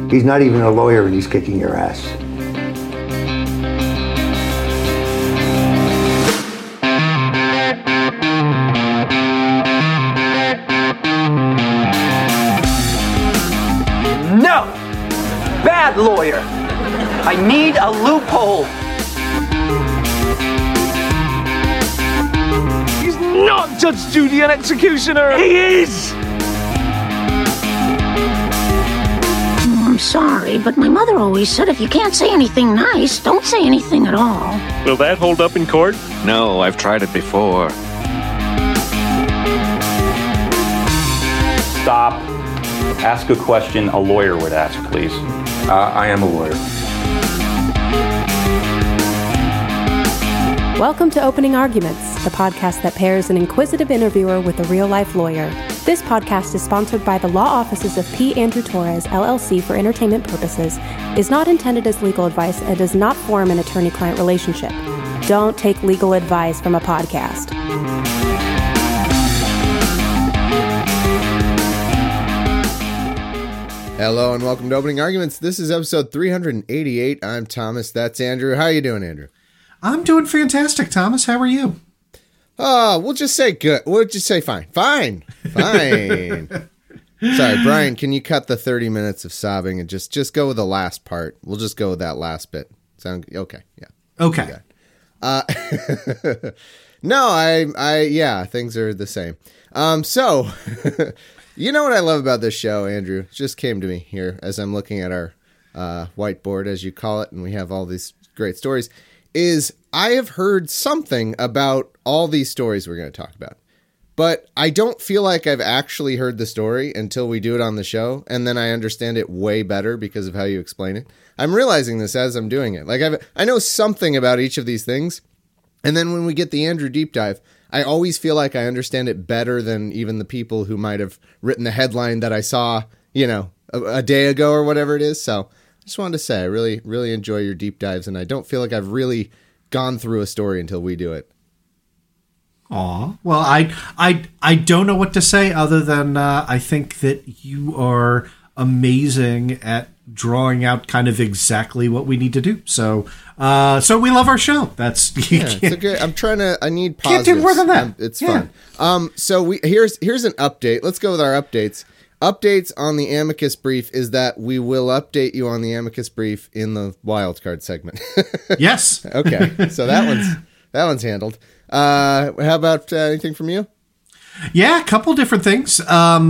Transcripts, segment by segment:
He's not even a lawyer and he's kicking your ass. No! Bad lawyer! I need a loophole! He's not Judge Judy and executioner! He is! I'm sorry, but my mother always said if you can't say anything nice, don't say anything at all. Will that hold up in court? No, I've tried it before. Stop. Ask a question a lawyer would ask, please. I am a lawyer. Welcome to Opening Arguments, the podcast that pairs an inquisitive interviewer with a real-life lawyer. This podcast is sponsored by the law offices of P. Andrew Torres, LLC for entertainment purposes, is not intended as legal advice, and does not form an attorney-client relationship. Don't take legal advice from a podcast. Hello and welcome to Opening Arguments. This is episode 388. I'm Thomas. That's Andrew. How are you doing, Andrew? I'm doing fantastic, Thomas. How are you? We'll just say good. We'll just say fine. Fine. Sorry, Brian, can you cut the 30 minutes of sobbing and just go with the last part? We'll just go with that last bit. Sound okay? Yeah. Okay. No, yeah, things are the same. So, you know what I love about this show, Andrew? It just came to me here as I'm looking at our whiteboard, as you call it, and we have all these great stories, is I have heard something about all these stories we're going to talk about. But I don't feel like I've actually heard the story until we do it on the show, and then I understand it way better because of how you explain it. I'm realizing this as I'm doing it. Like I know something about each of these things, and then when we get the Andrew deep dive, I always feel like I understand it better than even the people who might have written the headline that I saw, a day ago or whatever it is. So I just wanted to say I really, really enjoy your deep dives, and I don't feel like I've really gone through a story until we do it. Aw. Well, I don't know what to say other than I think that you are amazing at drawing out kind of exactly what we need to do. So we love our show. That's it's a good. I need positives. Can't do more than that. It's fun. So here's an update. Let's go with our updates. Updates on the amicus brief is that we will update you on the amicus brief in the wildcard segment. Yes. Okay. So that one's handled. How about anything from you? Yeah, a couple different things.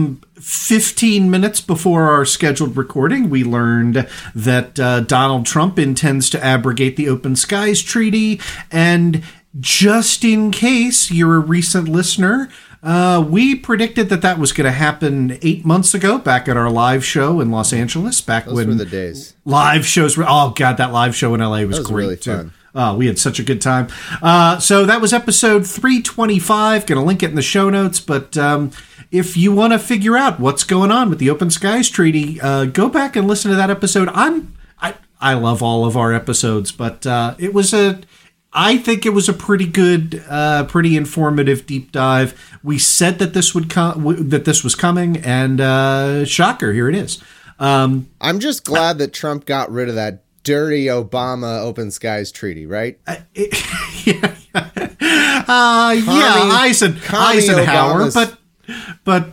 15 minutes before our scheduled recording, we learned that Donald Trump intends to abrogate the Open Skies Treaty. And just in case you're a recent listener, we predicted that was going to happen 8 months ago back at our live show in Los Angeles. Those were the days. Live shows were, oh God, that live show in LA was great. Really fun. We had such a good time. So that was episode 325. Going to link it in the show notes. But if you want to figure out what's going on with the Open Skies Treaty, go back and listen to that episode. I love all of our episodes, but I think it was a pretty good, pretty informative deep dive. We said that this would that this was coming, and shocker, here it is. I'm just glad that Trump got rid of that dirty Obama Open Skies Treaty, right? Eisenhower, but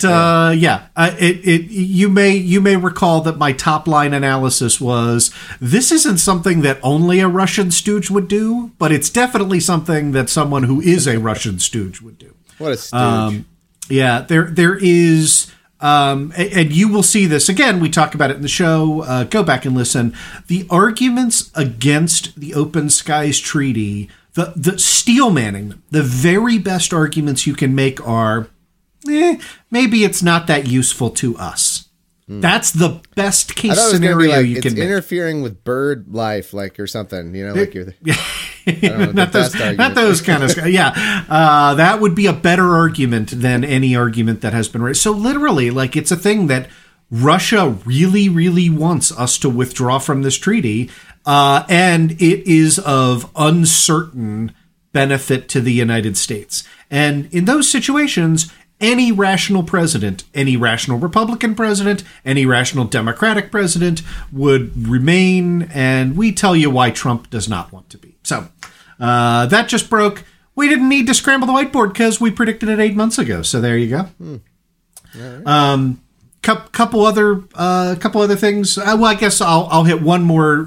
you may recall that my top line analysis was, this isn't something that only a Russian stooge would do, but it's definitely something that someone who is a Russian stooge would do. What a stooge. There is. And you will see this again. We talk about it in the show. Go back and listen. The arguments against the Open Skies Treaty, the steel manning, the very best arguments you can make are, maybe it's not that useful to us. That's the best case scenario you can make. It's interfering with bird life, or something. Like you're. Not those kind of. Yeah, that would be a better argument than any argument that has been raised. So literally, it's a thing that Russia really, really wants us to withdraw from this treaty, and it is of uncertain benefit to the United States. And in those situations, any rational president, any rational Republican president, any rational Democratic president would remain, and we tell you why Trump does not want to be. So that just broke. We didn't need to scramble the whiteboard because we predicted it 8 months ago. So there you go. Right. Couple other things. Well, I guess I'll hit one more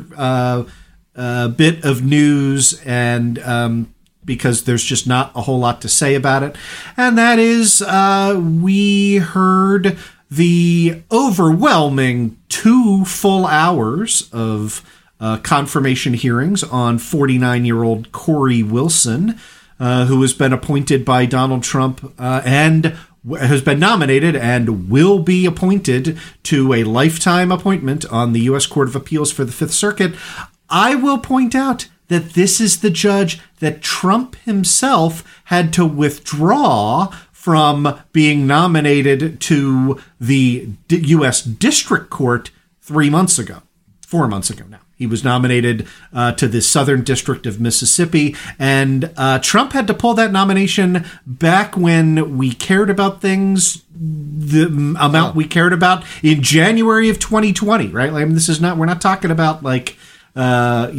bit of news, and because there's just not a whole lot to say about it, and that is we heard the overwhelming 2 full hours of confirmation hearings on 49-year-old Corey Wilson, who has been appointed by Donald Trump and has been nominated and will be appointed to a lifetime appointment on the U.S. Court of Appeals for the Fifth Circuit. I will point out that this is the judge that Trump himself had to withdraw from being nominated to the U.S. District Court 4 months ago now. He was nominated to the Southern District of Mississippi, and Trump had to pull that nomination back when we cared about things, the amount we cared about in January of 2020, right? Like, we're not talking about like, a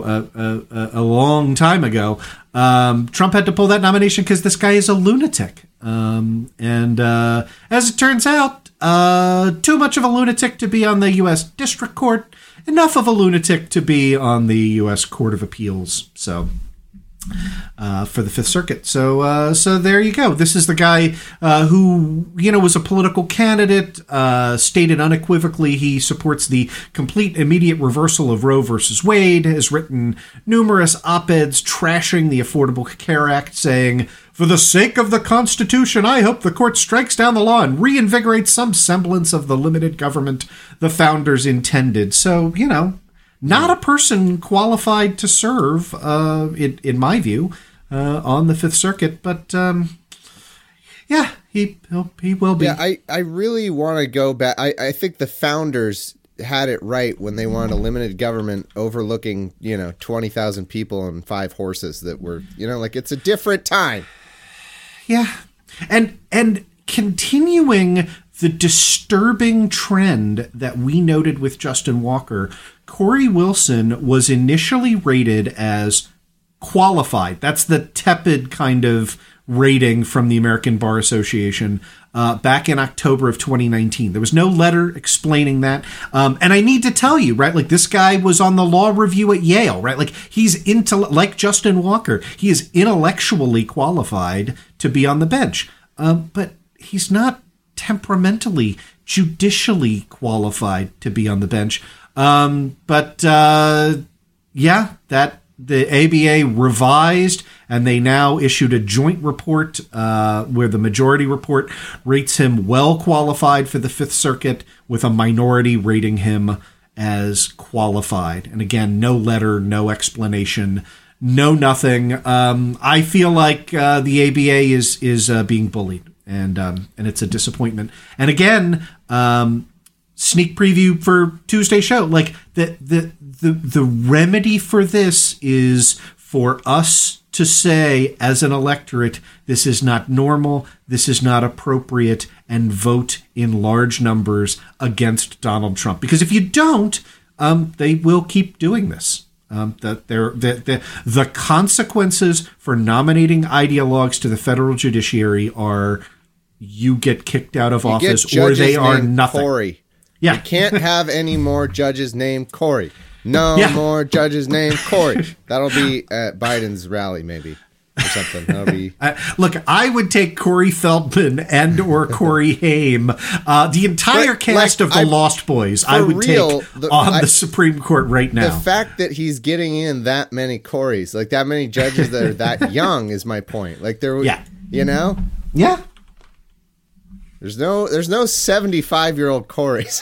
long time ago. Trump had to pull that nomination because this guy is a lunatic. And as it turns out, too much of a lunatic to be on the U.S. District Court, enough of a lunatic to be on the U.S. Court of Appeals. So, for the Fifth Circuit. So there you go. This is the guy who, was a political candidate, stated unequivocally he supports the complete immediate reversal of Roe versus Wade, has written numerous op-eds trashing the Affordable Care Act, saying, "For the sake of the Constitution, I hope the court strikes down the law and reinvigorates some semblance of the limited government the founders intended." So, not a person qualified to serve, in my view, on the Fifth Circuit. But, he will be. Yeah, I really want to go back. I think the founders had it right when they wanted a limited government overlooking, 20,000 people and 5 horses that were, it's a different time. Yeah. And continuing the disturbing trend that we noted with Justin Walker, Corey Wilson was initially rated as qualified. That's the tepid kind of rating from the American Bar Association back in October of 2019. There was no letter explaining that. And I need to tell you, right, like this guy was on the law review at Yale, right? Like he's like Justin Walker, he is intellectually qualified to be on the bench. But he's not temperamentally, judicially qualified to be on the bench. That the ABA revised, and they now issued a joint report where the majority report rates him well qualified for the Fifth Circuit, with a minority rating him as qualified. And again, no letter, no explanation, no nothing. I feel like the ABA is being bullied, and it's a disappointment. And again, sneak preview for Tuesday's show, like the remedy for this is for us to say as an electorate, this is not normal, this is not appropriate, and vote in large numbers against Donald Trump. Because if you don't, they will keep doing this. The consequences for nominating ideologues to the federal judiciary are you get kicked out of office, or they are nothing. Corey. Yeah. You can't have any more judges named Corey. No more judges named Corey. That'll be at Biden's rally, maybe, or something. That'll be. Look, I would take Corey Feldman and or Corey Haim, the entire cast of the Lost Boys. I would take on the Supreme Court right now. The fact that he's getting in that many Coreys, like that many judges that are that young, is my point. Like there, yeah. Yeah. There's no 75-year-old Coreys.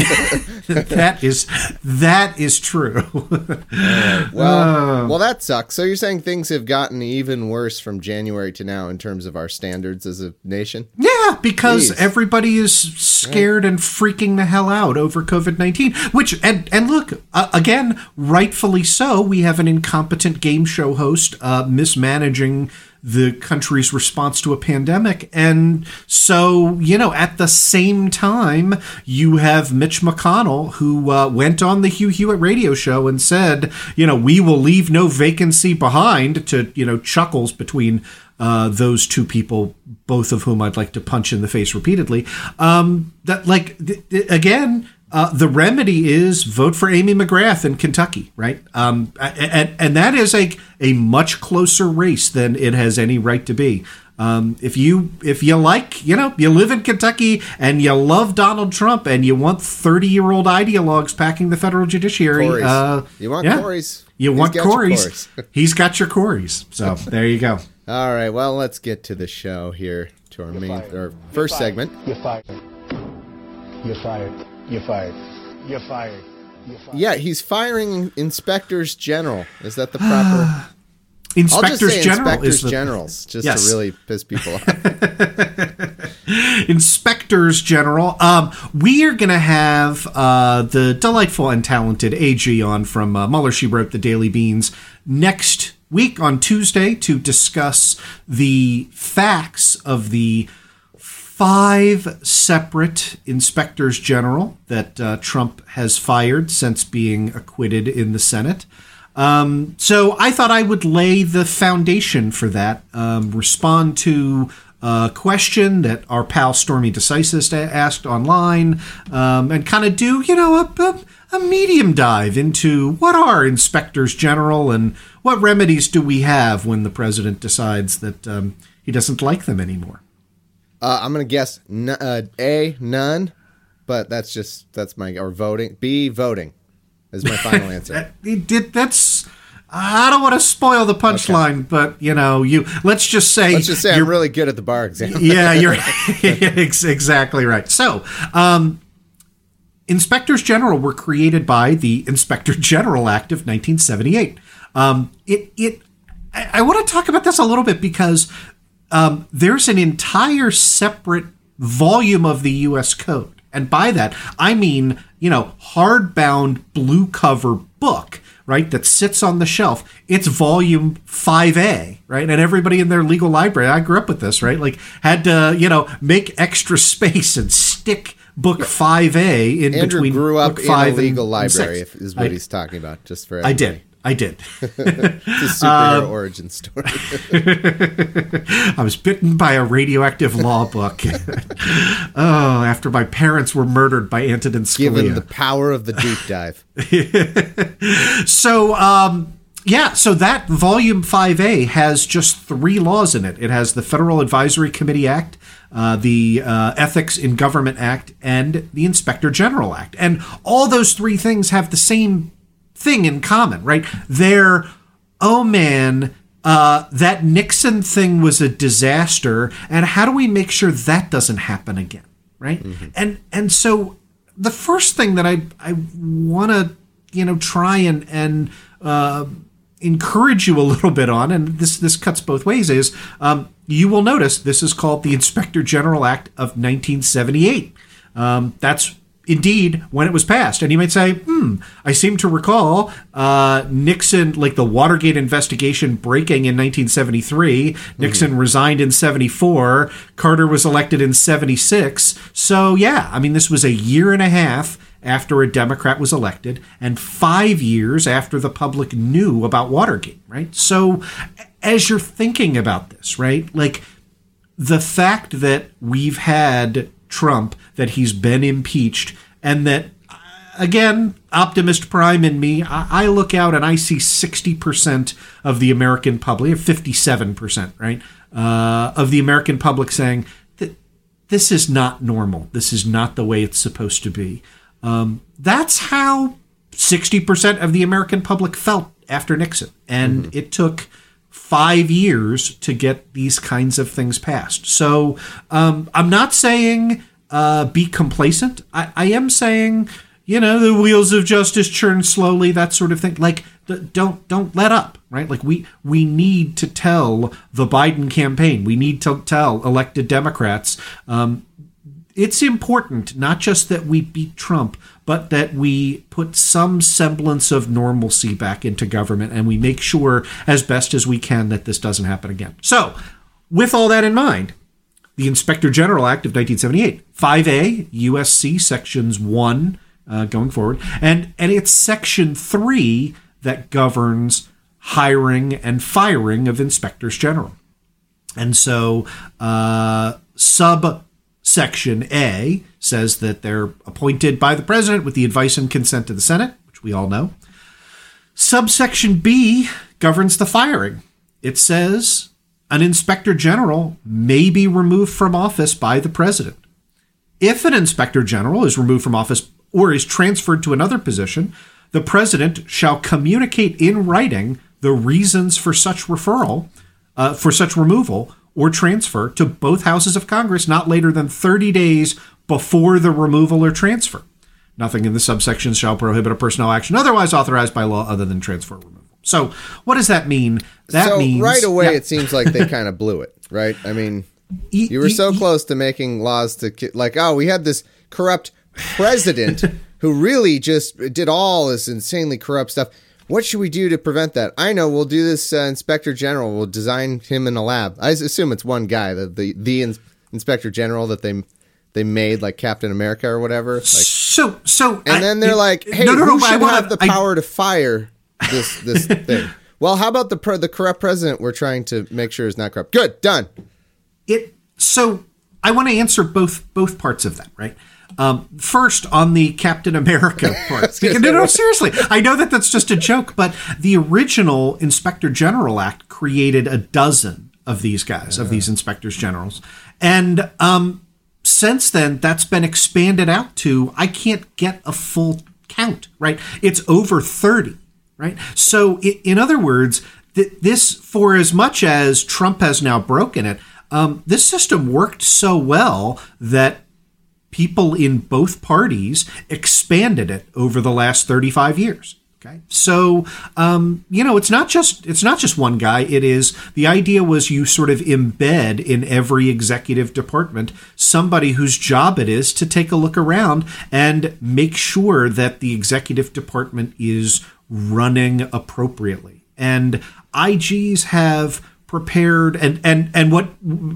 that is true. Right. Well, that sucks. So you're saying things have gotten even worse from January to now in terms of our standards as a nation? Yeah, because everybody is scared and freaking the hell out over COVID-19. Which and look, again, rightfully so. We have an incompetent game show host mismanaging the country's response to a pandemic. And so, at the same time, you have Mitch McConnell, who went on the Hugh Hewitt radio show and said, we will leave no vacancy behind, to, chuckles between those two people, both of whom I'd like to punch in the face repeatedly. The remedy is vote for Amy McGrath in Kentucky, right? And that is a much closer race than it has any right to be. If you like, you live in Kentucky and you love Donald Trump and you want 30-year-old ideologues packing the federal judiciary, you want Corey's. You want Corey's. He's got your Corey's. So there you go. All right. Well, let's get to the show here, to our first segment. You're fired. You're fired. You're fired. You're fired. You're fired. Yeah, he's firing inspectors general. Is that the proper? Inspectors general. Inspectors generals, just to really piss people off. Inspectors general. We are going to have the delightful and talented AG on from Mueller, She Wrote, the Daily Beans next week on Tuesday to discuss the facts of the 5 separate inspectors general that Trump has fired since being acquitted in the Senate. So I thought I would lay the foundation for that, respond to a question that our pal Stormy Decisist asked online, and kind of do, a medium dive into what are inspectors general and what remedies do we have when the president decides that he doesn't like them anymore. I'm going to guess A, none, but that's my, or voting. B, voting is my final answer. I don't want to spoil the punchline, but let's just say I'm really good at the bar exam. Yeah, you're exactly right. So, inspectors general were created by the Inspector General Act of 1978. I want to talk about this a little bit because there's an entire separate volume of the U.S. Code. And by that, I mean, hardbound blue cover book, right, that sits on the shelf. It's volume 5A, right? And everybody in their legal library, I grew up with this, right, like had to, make extra space and stick book 5A in Andrew between grew up book in 5 a legal library, is what I he's talking about, just for everybody. I did. It's a superhero origin story. I was bitten by a radioactive law book. After my parents were murdered by Antonin Scalia. Given the power of the deep dive. So that volume 5A has just 3 laws in it. It has the Federal Advisory Committee Act, the Ethics in Government Act, and the Inspector General Act. And all those 3 things have the same thing in common, right? They're, that Nixon thing was a disaster, and how do we make sure that doesn't happen again, right? Mm-hmm. And so the first thing that I want to try and encourage you a little bit on, and this cuts both ways, is you will notice this is called the Inspector General Act of 1978. That's indeed when it was passed. And you might say, I seem to recall Nixon, like the Watergate investigation breaking in 1973. Nixon resigned in 74. Carter was elected in 76. So, yeah, I mean, this was a year and a half after a Democrat was elected and 5 years after the public knew about Watergate, right? So as you're thinking about this, right, like the fact that we've had Trump, that he's been impeached, and that, again, optimist prime in me, I look out and I see 60% of the American public, or 57%, right, of the American public saying that this is not normal. This is not the way it's supposed to be. That's how 60% of the American public felt after Nixon. And it took 5 years to get these kinds of things passed. So I'm not saying be complacent. I am saying, the wheels of justice churn slowly, that sort of thing. Like, don't let up, right? Like, we need to tell the Biden campaign, we need to tell elected Democrats, it's important not just that we beat Trump, but that we put some semblance of normalcy back into government, and we make sure as best as we can that this doesn't happen again. So, with all that in mind, the Inspector General Act of 1978, 5A, USC Sections 1, going forward, and it's Section 3 that governs hiring and firing of inspectors general. And so, Subsection A says that they're appointed by the president with the advice and consent of the Senate, which we all know. Subsection B governs the firing. It says an inspector general may be removed from office by the president. If an inspector general is removed from office or is transferred to another position, the president shall communicate in writing the reasons for such removal or transfer to both houses of Congress not later than 30 days before the removal or transfer. Nothing in the subsections shall prohibit a personnel action otherwise authorized by law other than transfer or removal. So what does that mean? That means right away it seems like they kind of blew it, right? I mean, you were so close to making laws to we had this corrupt president who really just did all this insanely corrupt stuff. What should we do to prevent that? I know, we'll do this inspector general. We'll design him in a lab. I assume it's one guy, the inspector general that they made, like Captain America or whatever. Then they're like, hey, who should have the power to fire this thing? Well, how about the corrupt president we're trying to make sure is not corrupt? Good, done. So I want to answer both parts of that, right? First, on the Captain America part. No, seriously. I know that that's just a joke, but the original Inspector General Act created a dozen of these guys, of these inspectors generals. And since then, that's been expanded out to, I can't get a full count, right? It's over 30, right? So in other words, this, for as much as Trump has now broken it, this system worked so well that people in both parties expanded it over the last 35 years. Okay. So, it's not just one guy. The idea was you sort of embed in every executive department somebody whose job it is to take a look around and make sure that the executive department is running appropriately. And IGs have prepared and what,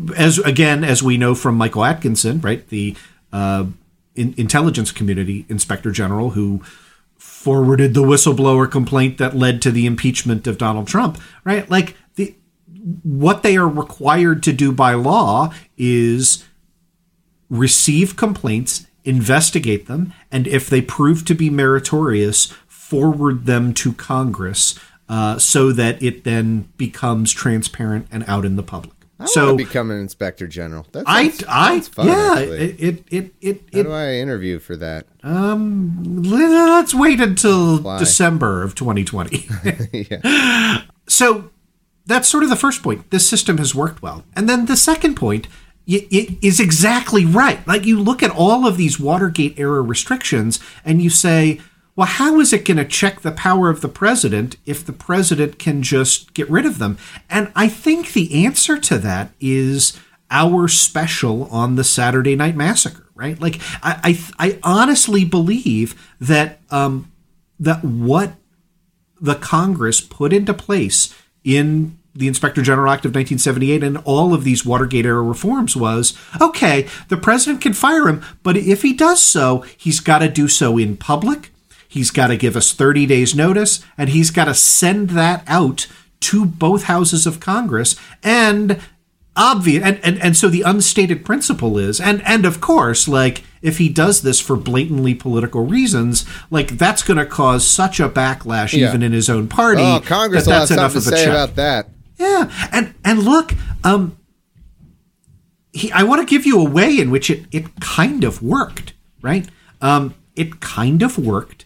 as we know from Michael Atkinson, right? The intelligence community inspector general who forwarded the whistleblower complaint that led to the impeachment of Donald Trump, right? Like what they are required to do by law is receive complaints, investigate them, and if they prove to be meritorious, forward them to Congress so that it then becomes transparent and out in the public. I want to become an inspector general. That sounds fun, yeah. How do I interview for that? Let's wait until December of 2020. Yeah. So that's sort of the first point. This system has worked well, and then the second point it is exactly right. Like you look at all of these Watergate era restrictions, and you say, well, how is it going to check the power of the president if the president can just get rid of them? And I think the answer to that is our special on the Saturday Night Massacre, right? Like, I honestly believe that that what the Congress put into place in the Inspector General Act of 1978 and all of these Watergate-era reforms was, okay, the president can fire him, but if he does so, he's got to do so in public. He's got to give us 30 days notice, and he's got to send that out to both houses of Congress. And so the unstated principle is, and of course, like if he does this for blatantly political reasons, like that's going to cause such a backlash even in his own party. Oh, Congress will have something to say about that. Yeah, and look, I want to give you a way in which it kind of worked, right? It kind of worked.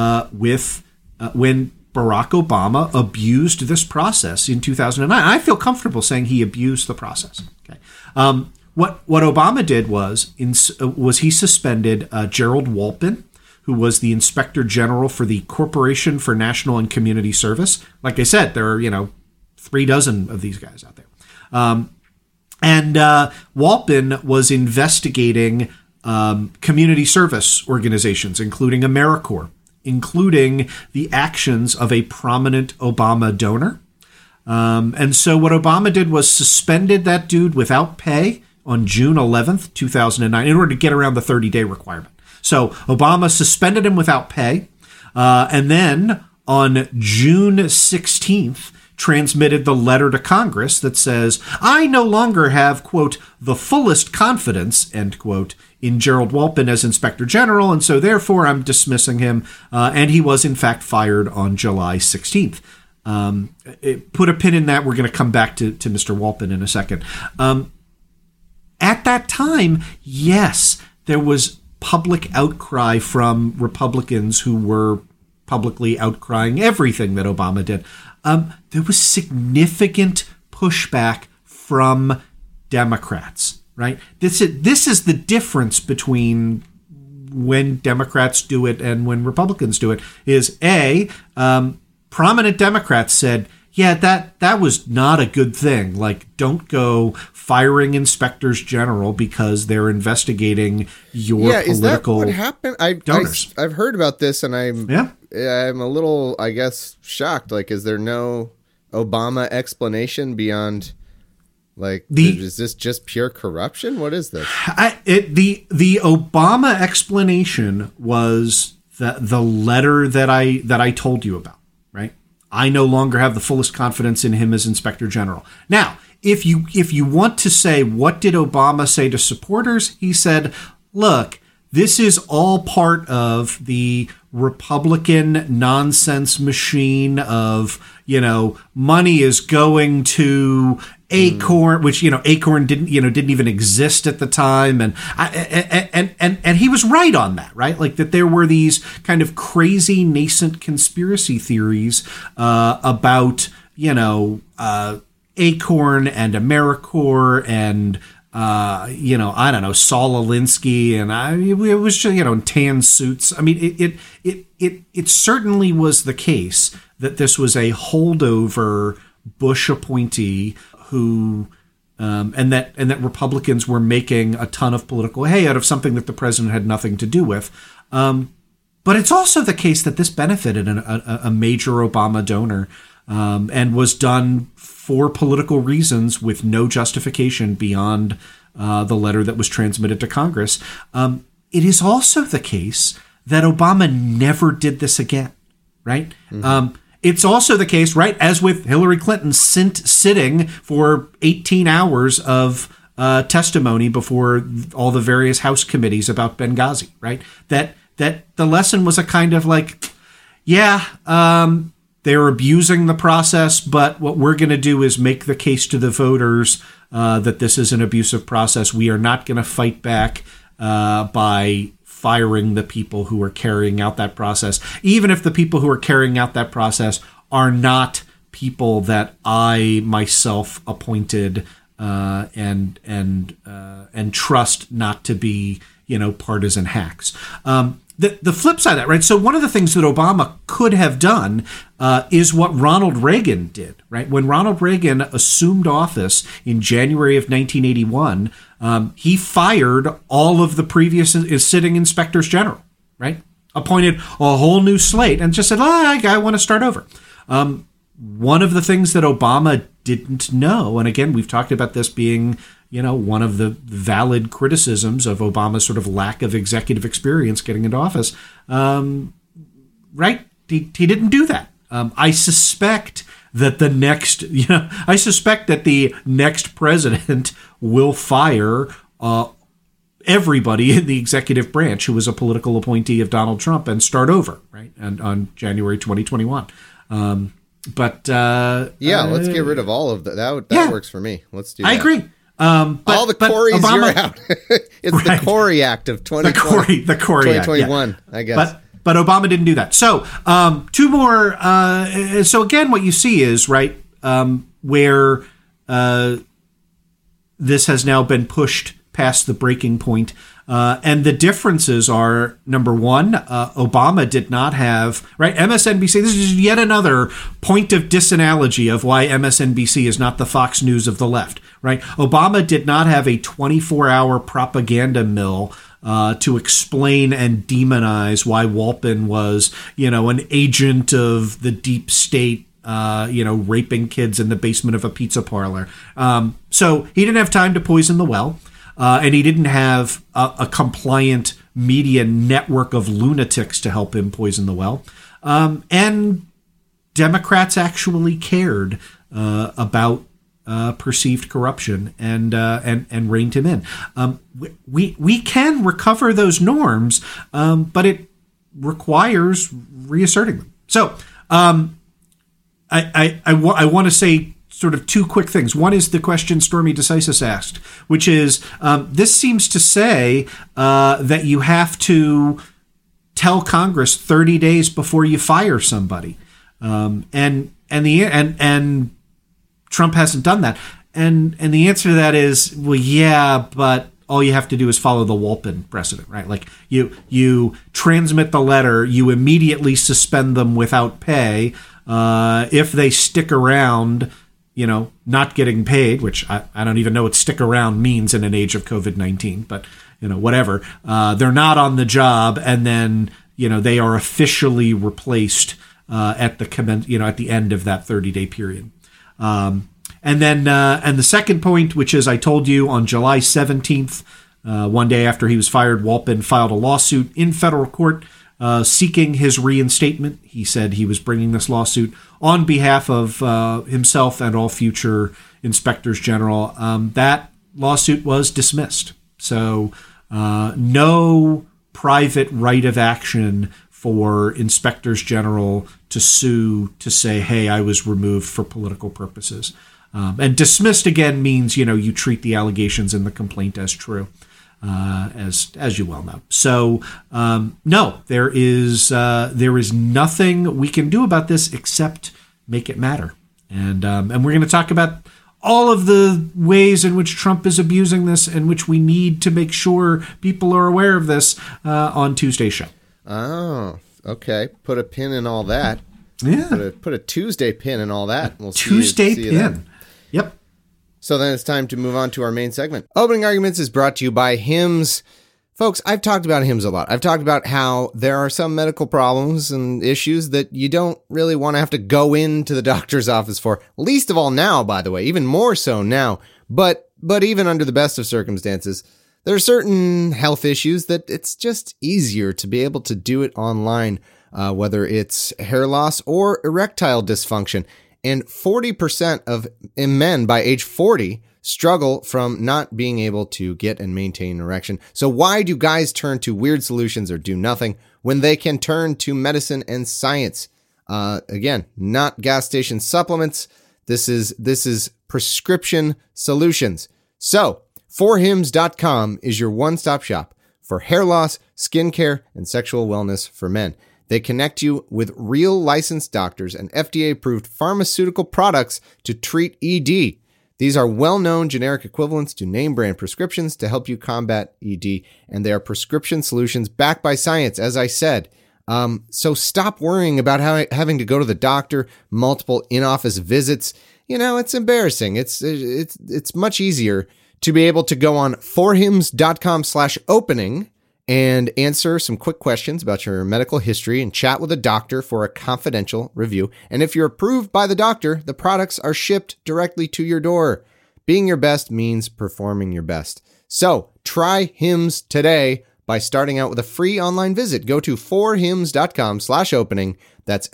When Barack Obama abused this process in 2009. I feel comfortable saying he abused the process. Okay. What Obama did was he suspended Gerald Walpin, who was the Inspector General for the Corporation for National and Community Service. Like I said, there are 36 of these guys out there. And Walpin was investigating community service organizations, including AmeriCorps, including the actions of a prominent Obama donor. And so what Obama did was suspended that dude without pay on June 11th, 2009, in order to get around the 30-day requirement. So Obama suspended him without pay, and then on June 16th, transmitted the letter to Congress that says, I no longer have, quote, the fullest confidence, end quote, in Gerald Walpin as Inspector General, and so therefore I'm dismissing him. And he was, in fact, fired on July 16th. Put a pin in that. We're going to come back to Mr. Walpin in a second. At that time, yes, there was public outcry from Republicans who were publicly outcrying everything that Obama did. There was significant pushback from Democrats, right? This is the difference between when Democrats do it and when Republicans do it, is prominent Democrats said, yeah, that was not a good thing. Like, don't go firing inspectors general because they're investigating your political is that what happened? donors. I've heard about this, and I'm a little, I guess, shocked. Like, is there no Obama explanation beyond, like, is this just pure corruption? What is this? The Obama explanation was the letter that I told you about, right? I no longer have the fullest confidence in him as Inspector General. Now, if you want to say, what did Obama say to supporters? He said, look, this is all part of the Republican nonsense machine of, money is going to Acorn, which, Acorn didn't even exist at the time. And he was right on that, right? Like that there were these kind of crazy nascent conspiracy theories about, Acorn and AmeriCorps and, I don't know, Saul Alinsky, and it was just, tan suits. I mean, it certainly was the case that this was a holdover Bush appointee who, and that Republicans were making a ton of political hay out of something that the president had nothing to do with. But it's also the case that this benefited a major Obama donor, and was done for political reasons with no justification beyond the letter that was transmitted to Congress. It is also the case that Obama never did this again, right? Mm-hmm. It's also the case, right, as with Hillary Clinton sitting for 18 hours of testimony before all the various House committees about Benghazi, right? That the lesson was a kind of like, they're abusing the process, but what we're going to do is make the case to the voters that this is an abusive process. We are not going to fight back by firing the people who are carrying out that process, even if the people who are carrying out that process are not people that I myself appointed and trust not to be, partisan hacks. The flip side of that, right? So one of the things that Obama could have done is what Ronald Reagan did, right? When Ronald Reagan assumed office in January of 1981, he fired all of the previous sitting inspectors general, right? Appointed a whole new slate and just said, I want to start over. One of the things that Obama didn't know, and again, we've talked about this being one of the valid criticisms of Obama's sort of lack of executive experience getting into office, right? He didn't do that. I suspect that the next president will fire everybody in the executive branch who was a political appointee of Donald Trump and start over, right? And on January 2021. Let's get rid of all of that. That works for me. Let's do that. I agree. All the Corys, you're out. It's right. The Corey Act of 2020. The Corey 2021, Act, I guess. But Obama didn't do that. So two more. So again, what you see is, right, where this has now been pushed past the breaking point. And the differences are, number one, Obama did not have, right, MSNBC, this is yet another point of disanalogy of why MSNBC is not the Fox News of the left, right? Obama did not have a 24-hour propaganda mill to explain and demonize why Walpin was, an agent of the deep state, raping kids in the basement of a pizza parlor. So he didn't have time to poison the well, and he didn't have a compliant media network of lunatics to help him poison the well. And Democrats actually cared about perceived corruption and reined him in. We can recover those norms, but it requires reasserting them. So I want to say sort of two quick things. One is the question Stormy Decisis asked, which is this seems to say that you have to tell Congress 30 days before you fire somebody, and Trump hasn't done that. And the answer to that is, well, yeah, but all you have to do is follow the Walpin precedent, right? Like you transmit the letter, you immediately suspend them without pay. If they stick around, not getting paid, which I don't even know what stick around means in an age of COVID-19, but whatever. They're not on the job, and then they are officially replaced at the end of that 30-day period. And the second point, which is I told you on July 17th, one day after he was fired, Walpin filed a lawsuit in federal court seeking his reinstatement. He said he was bringing this lawsuit on behalf of himself and all future inspectors general. That lawsuit was dismissed. So no private right of action for inspectors general to sue to say, hey, I was removed for political purposes. And dismissed again means, you treat the allegations in the complaint as true, as you well know. So no, there is nothing we can do about this except make it matter. And we're going to talk about all of the ways in which Trump is abusing this and which we need to make sure people are aware of this on Tuesday's show. Oh, okay. Put a pin in all that. Yeah. Put a Tuesday pin in all that. We'll Tuesday see you pin. then. Yep. So then it's time to move on to our main segment. Opening Arguments is brought to you by Hims. Folks, I've talked about Hims a lot. I've talked about how there are some medical problems and issues that you don't really want to have to go into the doctor's office for. Least of all now, by the way, even more so now. But even under the best of circumstances, there are certain health issues that it's just easier to be able to do it online, whether it's hair loss or erectile dysfunction. And 40% of men by age 40 struggle from not being able to get and maintain an erection. So why do guys turn to weird solutions or do nothing when they can turn to medicine and science? Again, not gas station supplements. This is prescription solutions. So forhims.com is your one-stop shop for hair loss, skincare, and sexual wellness for men. They connect you with real licensed doctors and FDA-approved pharmaceutical products to treat ED. These are well-known generic equivalents to name-brand prescriptions to help you combat ED, and they are prescription solutions backed by science, as I said. So stop worrying about having to go to the doctor, multiple in-office visits. It's embarrassing. It's much easier to be able to go on forhims.com/opening and answer some quick questions about your medical history and chat with a doctor for a confidential review. And if you're approved by the doctor, the products are shipped directly to your door. Being your best means performing your best. So try Hims today by starting out with a free online visit. Go to forhims.com/opening. That's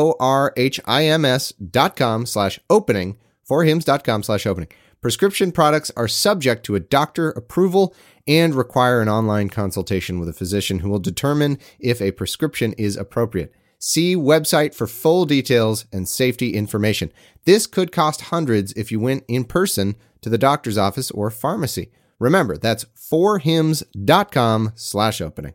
forhims.com/opening. forhims.com/opening. Prescription products are subject to a doctor approval and require an online consultation with a physician who will determine if a prescription is appropriate. See website for full details and safety information. This could cost hundreds if you went in person to the doctor's office or pharmacy. Remember, that's forhims.com/opening.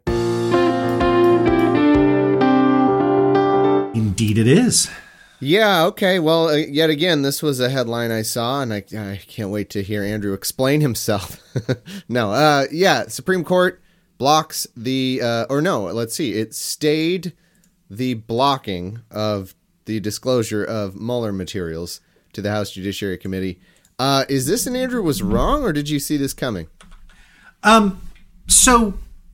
Indeed it is. Yeah, okay. Well, yet again, this was a headline I saw, and I can't wait to hear Andrew explain himself. Supreme Court blocks it stayed the blocking of the disclosure of Mueller materials to the House Judiciary Committee. Is this an Andrew was wrong, or did you see this coming? So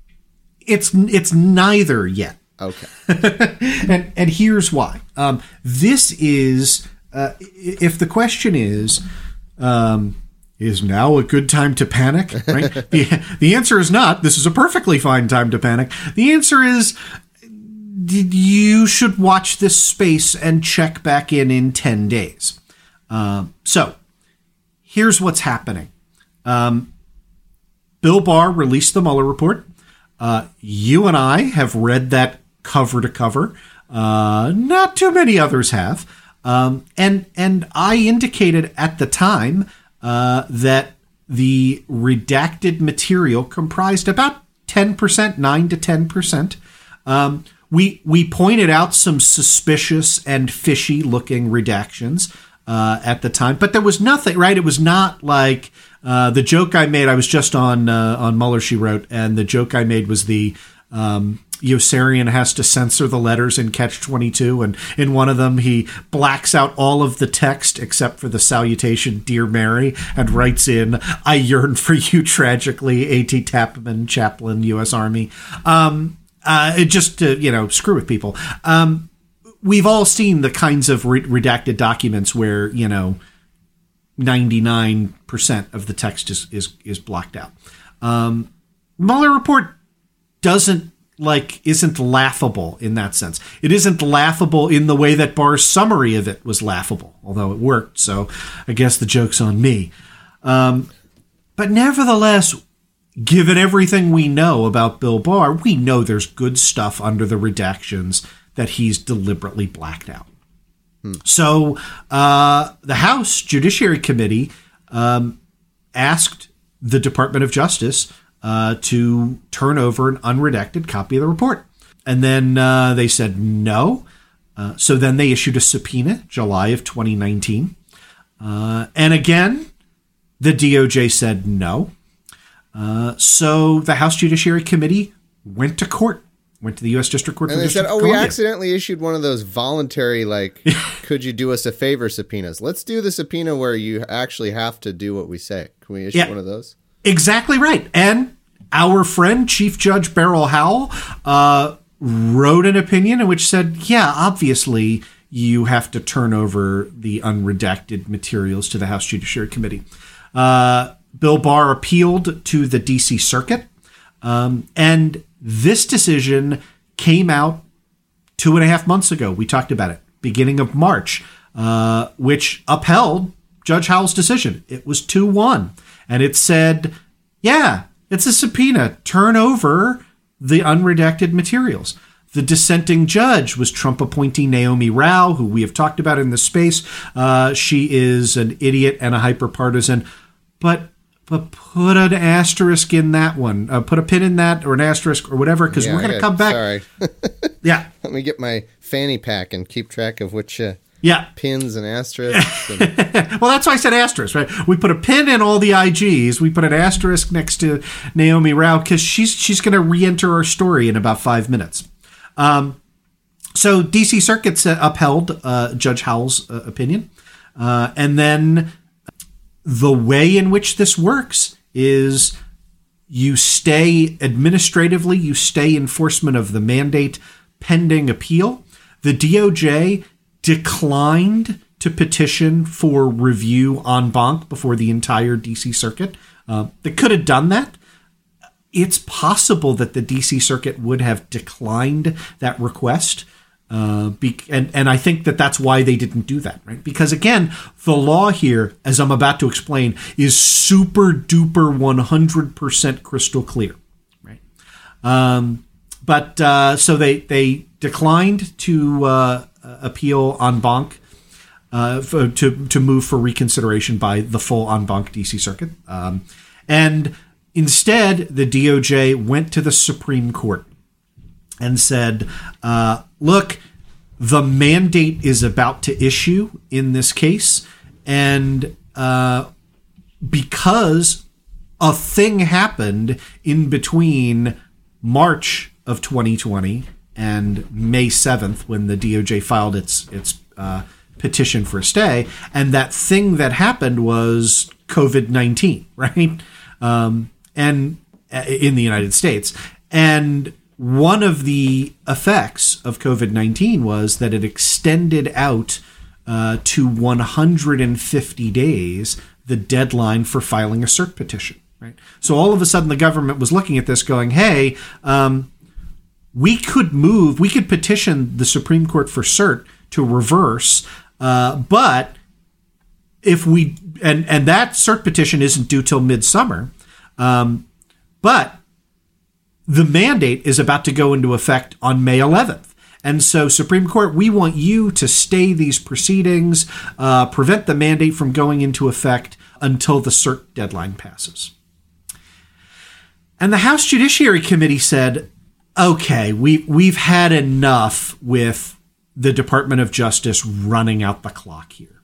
It's neither yet. Okay. and here's why. This is, if the question is now a good time to panic, right? The answer is not. This is a perfectly fine time to panic. The answer is you should watch this space and check back in 10 days. So here's what's happening. Bill Barr released the Mueller report. You and I have read that cover to cover. Not too many others have. And I indicated at the time that the redacted material comprised about 10%, 9 to 10%. We pointed out some suspicious and fishy looking redactions at the time, but there was nothing, right? It was not like the joke I made. I was just on Mueller, She Wrote, and the joke I made was the Yossarian has to censor the letters in Catch-22, and in one of them he blacks out all of the text except for the salutation, Dear Mary, and writes in, I yearn for you tragically, A.T. Tapman, Chaplain, U.S. Army. Just to, screw with people. We've all seen the kinds of redacted documents where, 99% of the text is blocked out. Mueller report isn't laughable in that sense. It isn't laughable in the way that Barr's summary of it was laughable, although it worked. So I guess the joke's on me. But nevertheless, given everything we know about Bill Barr, we know there's good stuff under the redactions that he's deliberately blacked out. So the House Judiciary Committee asked the Department of Justice to turn over an unredacted copy of the report. And then they said no. So then they issued a subpoena, July of 2019. And again, the DOJ said no. So the House Judiciary Committee went to court, went to the U.S. District Court. And they said, we accidentally issued one of those voluntary, could you do us a favor subpoenas? Let's do the subpoena where you actually have to do what we say. Can we issue one of those? Exactly right. And our friend, Chief Judge Beryl Howell, wrote an opinion in which said, yeah, obviously you have to turn over the unredacted materials to the House Judiciary Committee. Bill Barr appealed to the D.C. Circuit, and this decision came out 2.5 months ago. We talked about it, beginning of March, which upheld Judge Howell's decision. It was 2-1, and it said, yeah, it's a subpoena. Turn over the unredacted materials. The dissenting judge was Trump appointee Naomi Rao, who we have talked about in this space. She is an idiot and a hyper-partisan, but put an asterisk in that one. Put a pin in that or an asterisk or whatever, because we're going to come back. Sorry. Yeah. Let me get my fanny pack and keep track of which pins and asterisks. Well, that's why I said asterisk, right? We put a pin in all the IGs. We put an asterisk next to Naomi Rao because she's going to re-enter our story in about 5 minutes. So D.C. Circuit upheld Judge Howell's opinion. And then the way in which this works is you stay administratively, you stay enforcement of the mandate pending appeal. The DOJ declined to petition for review en banc before the entire D.C. Circuit. They could have done that. It's possible that the D.C. Circuit would have declined that request. And I think that's why they didn't do that, right? Because again, the law here, as I'm about to explain, is super duper 100% crystal clear, right? So they declined to appeal en banc, to move for reconsideration by the full en banc DC Circuit, and instead the DOJ went to the Supreme Court and said, look, the mandate is about to issue in this case, and because a thing happened in between March of 2020 and May 7th when the DOJ filed its petition for a stay, and that thing that happened was COVID-19, right? And in the United States. And one of the effects of COVID-19 was that it extended out to 150 days the deadline for filing a cert petition. Right. So all of a sudden the government was looking at this going, hey, we could petition the Supreme Court for cert to reverse, but if we, and that cert petition isn't due till midsummer, but the mandate is about to go into effect on May 11th. And so, Supreme Court, we want you to stay these proceedings, prevent the mandate from going into effect until the cert deadline passes. And the House Judiciary Committee said, okay, we've had enough with the Department of Justice running out the clock here.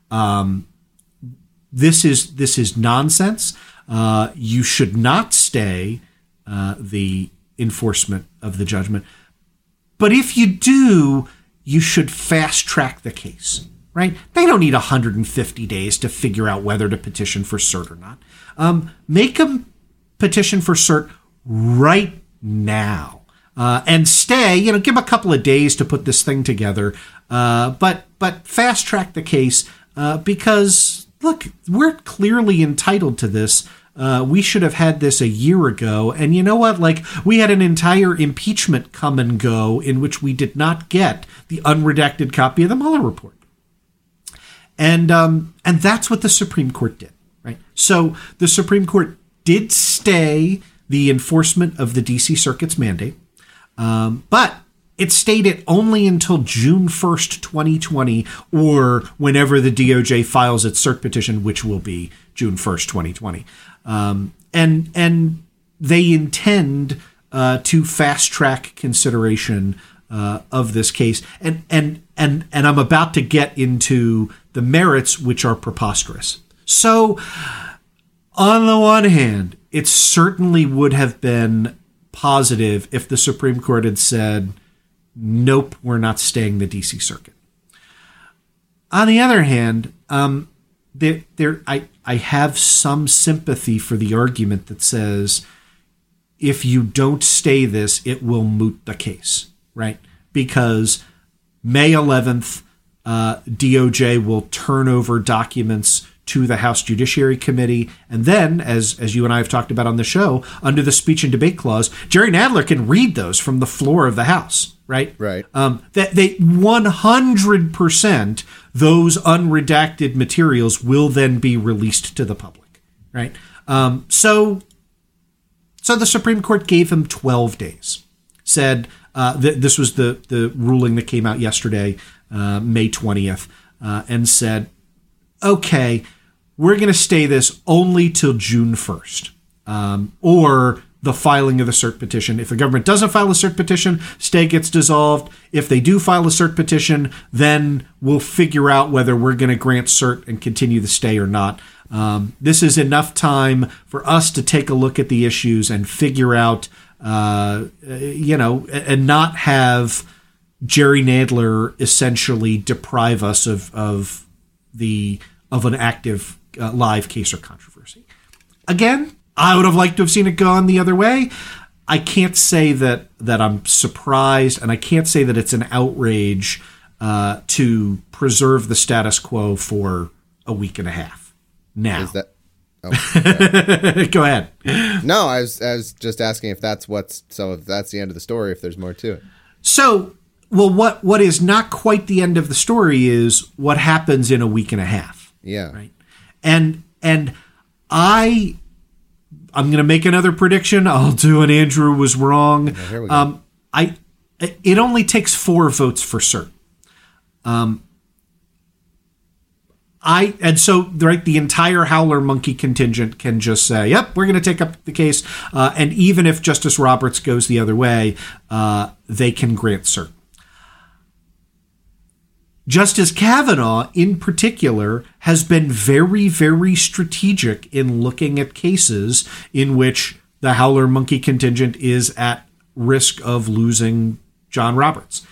This is nonsense. You should not stay the enforcement of the judgment. But if you do, you should fast track the case, right? They don't need 150 days to figure out whether to petition for cert or not. Make them petition for cert right now and stay, give them a couple of days to put this thing together. But fast track the case because, look, we're clearly entitled to this. We should have had this a year ago. And you know what? We had an entire impeachment come and go in which we did not get the unredacted copy of the Mueller report. And that's what the Supreme Court did, right? So the Supreme Court did stay the enforcement of the D.C. Circuit's mandate, but it stayed it only until June 1st, 2020, or whenever the DOJ files its cert petition, which will be June 1st, 2020. And they intend to fast track consideration of this case. And I'm about to get into the merits, which are preposterous. So on the one hand, it certainly would have been positive if the Supreme Court had said, nope, we're not staying the D.C. Circuit. On the other hand, I have some sympathy for the argument that says if you don't stay this, it will moot the case, right? Because May 11th, DOJ will turn over documents to the House Judiciary Committee. And then, as you and I have talked about on the show, under the speech and debate clause, Jerry Nadler can read those from the floor of the House, right? Right. That they 100% those unredacted materials will then be released to the public, right? So the Supreme Court gave him 12 days. Said this was the ruling that came out yesterday, May 20th, and said, okay, we're going to stay this only till June 1st, or the filing of the cert petition. If the government doesn't file a cert petition, stay gets dissolved. If they do file a cert petition, then we'll figure out whether we're going to grant cert and continue the stay or not. This is enough time for us to take a look at the issues and figure out, and not have Jerry Nadler essentially deprive us of an active live case or controversy. Again, I would have liked to have seen it gone the other way. I can't say that I'm surprised, and I can't say that it's an outrage to preserve the status quo for a week and a half. Now, is that? Oh, go ahead. No, I was just asking if that's if that's the end of the story. If there's more to it. So, well, what is not quite the end of the story is what happens in a week and a half. Yeah. Right. And I'm going to make another prediction. I'll do an Andrew was wrong. Okay, here we go. It only takes 4 votes for cert. The entire Howler Monkey contingent can just say, yep, we're going to take up the case. And even if Justice Roberts goes the other way, they can grant cert. Justice Kavanaugh, in particular, has been very, very strategic in looking at cases in which the Howler Monkey contingent is at risk of losing John Roberts.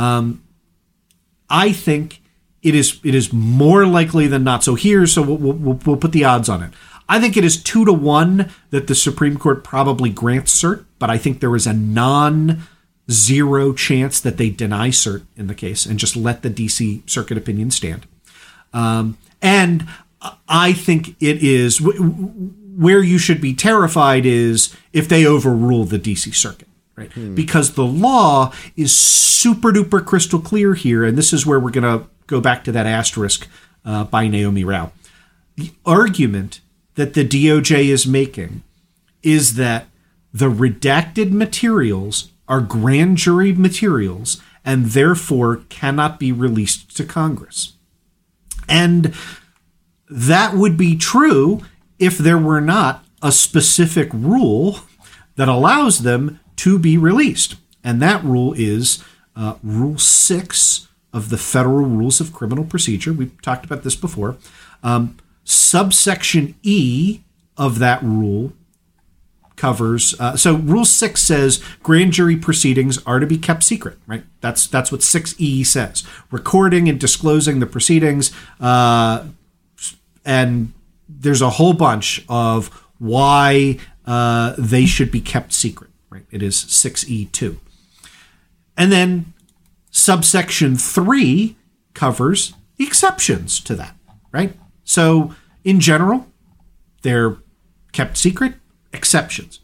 I think it is more likely than not. So we'll put the odds on it. I think it is 2-1 that the Supreme Court probably grants cert, but I think there is a non-zero chance that they deny cert in the case and just let the D.C. Circuit opinion stand. And I think it is where you should be terrified is if they overrule the D.C. Circuit, right? Because the law is super duper crystal clear here, and this is where we're going to go back to that asterisk by Naomi Rao. The argument that the DOJ is making is that the redacted materials are grand jury materials and therefore cannot be released to Congress. And that would be true if there were not a specific rule that allows them to be released. And that rule is Rule 6 of the Federal Rules of Criminal Procedure. We've talked about this before. Subsection E of that rule covers, so Rule 6 says grand jury proceedings are to be kept secret, right? That's what 6E says. Recording and disclosing the proceedings, and there's a whole bunch of why they should be kept secret, right? It is 6E2. And then subsection 3 covers exceptions to that, right? So in general, they're kept secret, exceptions.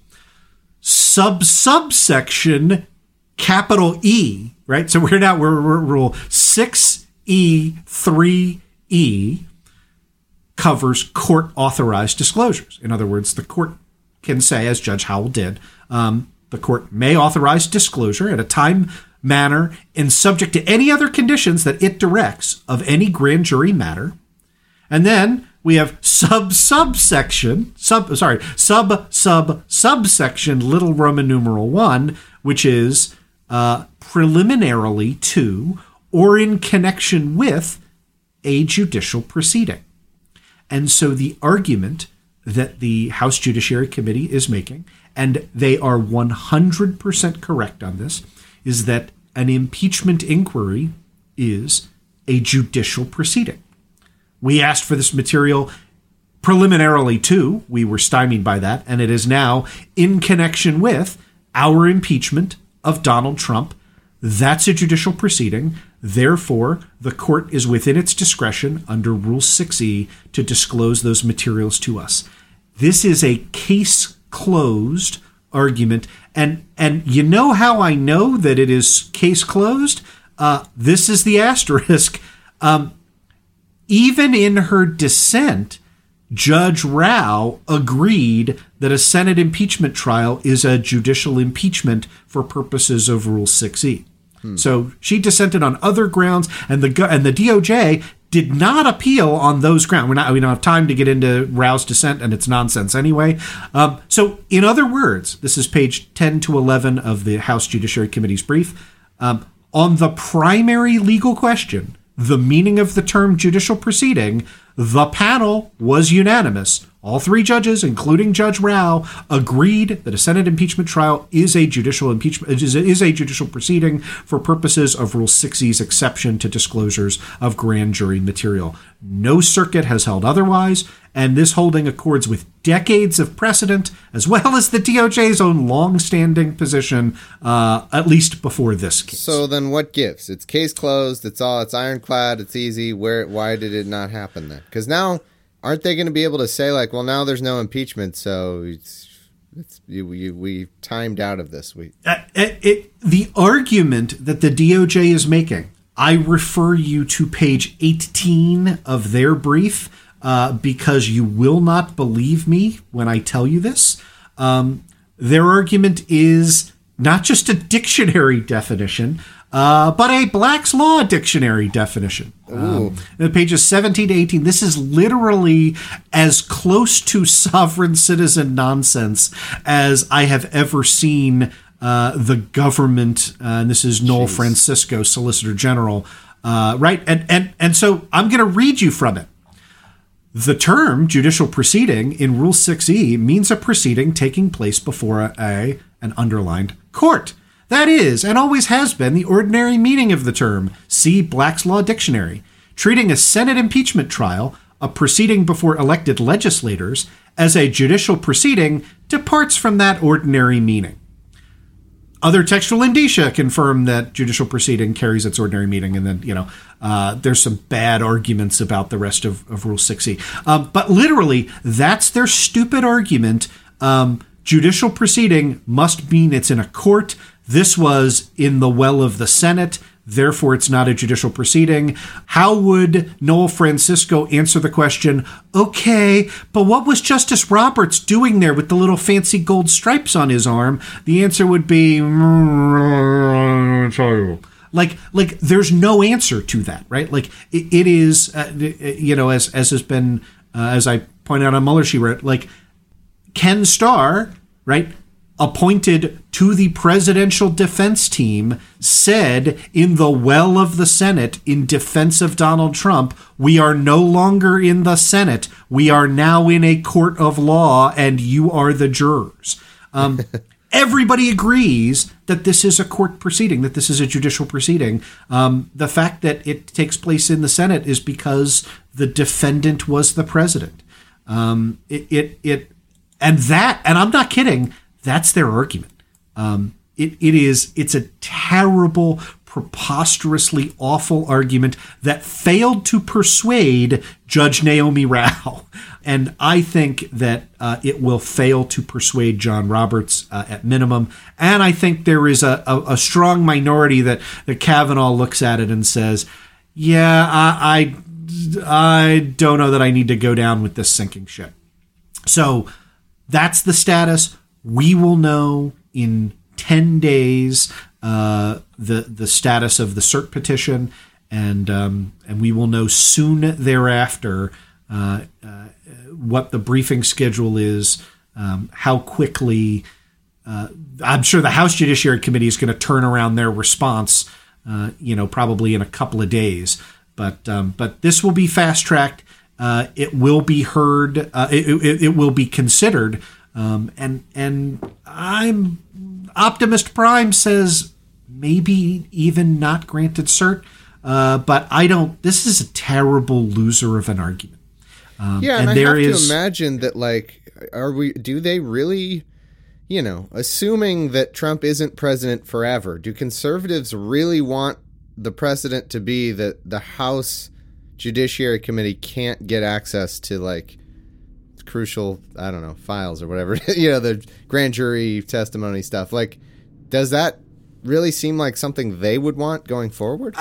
Subsection capital E, right? So we're rule 6E3E covers court authorized disclosures. In other words, the court can say, as Judge Howell did, the court may authorize disclosure at a time, manner, and subject to any other conditions that it directs of any grand jury matter. And then we have subsection little Roman numeral 1, which is preliminarily to or in connection with a judicial proceeding. And so the argument that the House Judiciary Committee is making, and they are 100% correct on this, is that an impeachment inquiry is a judicial proceeding. We asked for this material preliminarily too. We were stymied by that, and it is now in connection with our impeachment of Donald Trump. That's a judicial proceeding. Therefore, the court is within its discretion under Rule 6E to disclose those materials to us. This is a case closed argument. And you know how I know that it is case closed? This is the asterisk. Even in her dissent, Judge Rao agreed that a Senate impeachment trial is a judicial impeachment for purposes of Rule 6E. So she dissented on other grounds, and the DOJ did not appeal on those grounds. We don't have time to get into Rao's dissent, and it's nonsense anyway. So in other words, this is page 10 to 11 of the House Judiciary Committee's brief. On the primary legal question, the meaning of the term judicial proceeding, the panel was unanimous. All three judges, including Judge Rao, agreed that a Senate impeachment trial is a judicial proceeding for purposes of Rule 6E's exception to disclosures of grand jury material. No circuit has held otherwise, and this holding accords with decades of precedent, as well as the DOJ's own long-standing position, at least before this case. So then what gives? It's case closed, it's ironclad, it's easy. Why did it not happen then? Because now, aren't they going to be able to say, like, well, now there's no impeachment, so we timed out of this? The argument that the DOJ is making, I refer you to page 18 of their brief, because you will not believe me when I tell you this. Their argument is not just a dictionary definition, but a Black's Law dictionary definition. Pages 17 to 18, this is literally as close to sovereign citizen nonsense as I have ever seen the government, and this is Noel Francisco, Solicitor General, right? And so I'm going to read you from it. The term judicial proceeding in Rule 6E means a proceeding taking place before an underlined court. That is, and always has been, the ordinary meaning of the term. See Black's Law Dictionary. Treating a Senate impeachment trial, a proceeding before elected legislators as a judicial proceeding departs from that ordinary meaning. Other textual indicia confirm that judicial proceeding carries its ordinary meaning, and then, there's some bad arguments about the rest of Rule 6e. But literally, that's their stupid argument. Judicial proceeding must mean it's in a court. This was in the well of the Senate. Therefore, it's not a judicial proceeding. How would Noel Francisco answer the question, okay, but what was Justice Roberts doing there with the little fancy gold stripes on his arm? The answer would be, like there's no answer to that, right? Like it is, as has been, as I pointed out on Mueller, she wrote, like Ken Starr, right, appointed to the presidential defense team, said in the well of the Senate in defense of Donald Trump, we are no longer in the Senate. We are now in a court of law, and you are the jurors. Everybody agrees that this is a court proceeding, that this is a judicial proceeding. The fact that it takes place in the Senate is because the defendant was the president. And I'm not kidding, that's their argument. It's a terrible, preposterously awful argument that failed to persuade Judge Naomi Rao. And I think that it will fail to persuade John Roberts at minimum. And I think there is a strong minority that Kavanaugh looks at it and says, yeah, I don't know that I need to go down with this sinking ship. So that's the status. We will know in 10 days the status of the cert petition, and we will know soon thereafter what the briefing schedule is, how quickly. I'm sure the House Judiciary Committee is going to turn around their response, probably in a couple of days. But this will be fast-tracked. It will be heard. It will be considered. And I'm Optimist Prime says maybe even not granted cert, but I don't. This is a terrible loser of an argument. And I have to imagine that, do they really, assuming that Trump isn't president forever, do conservatives really want the precedent to be that the House Judiciary Committee can't get access to, crucial, files or whatever, the grand jury testimony stuff? Does that really seem like something they would want going forward?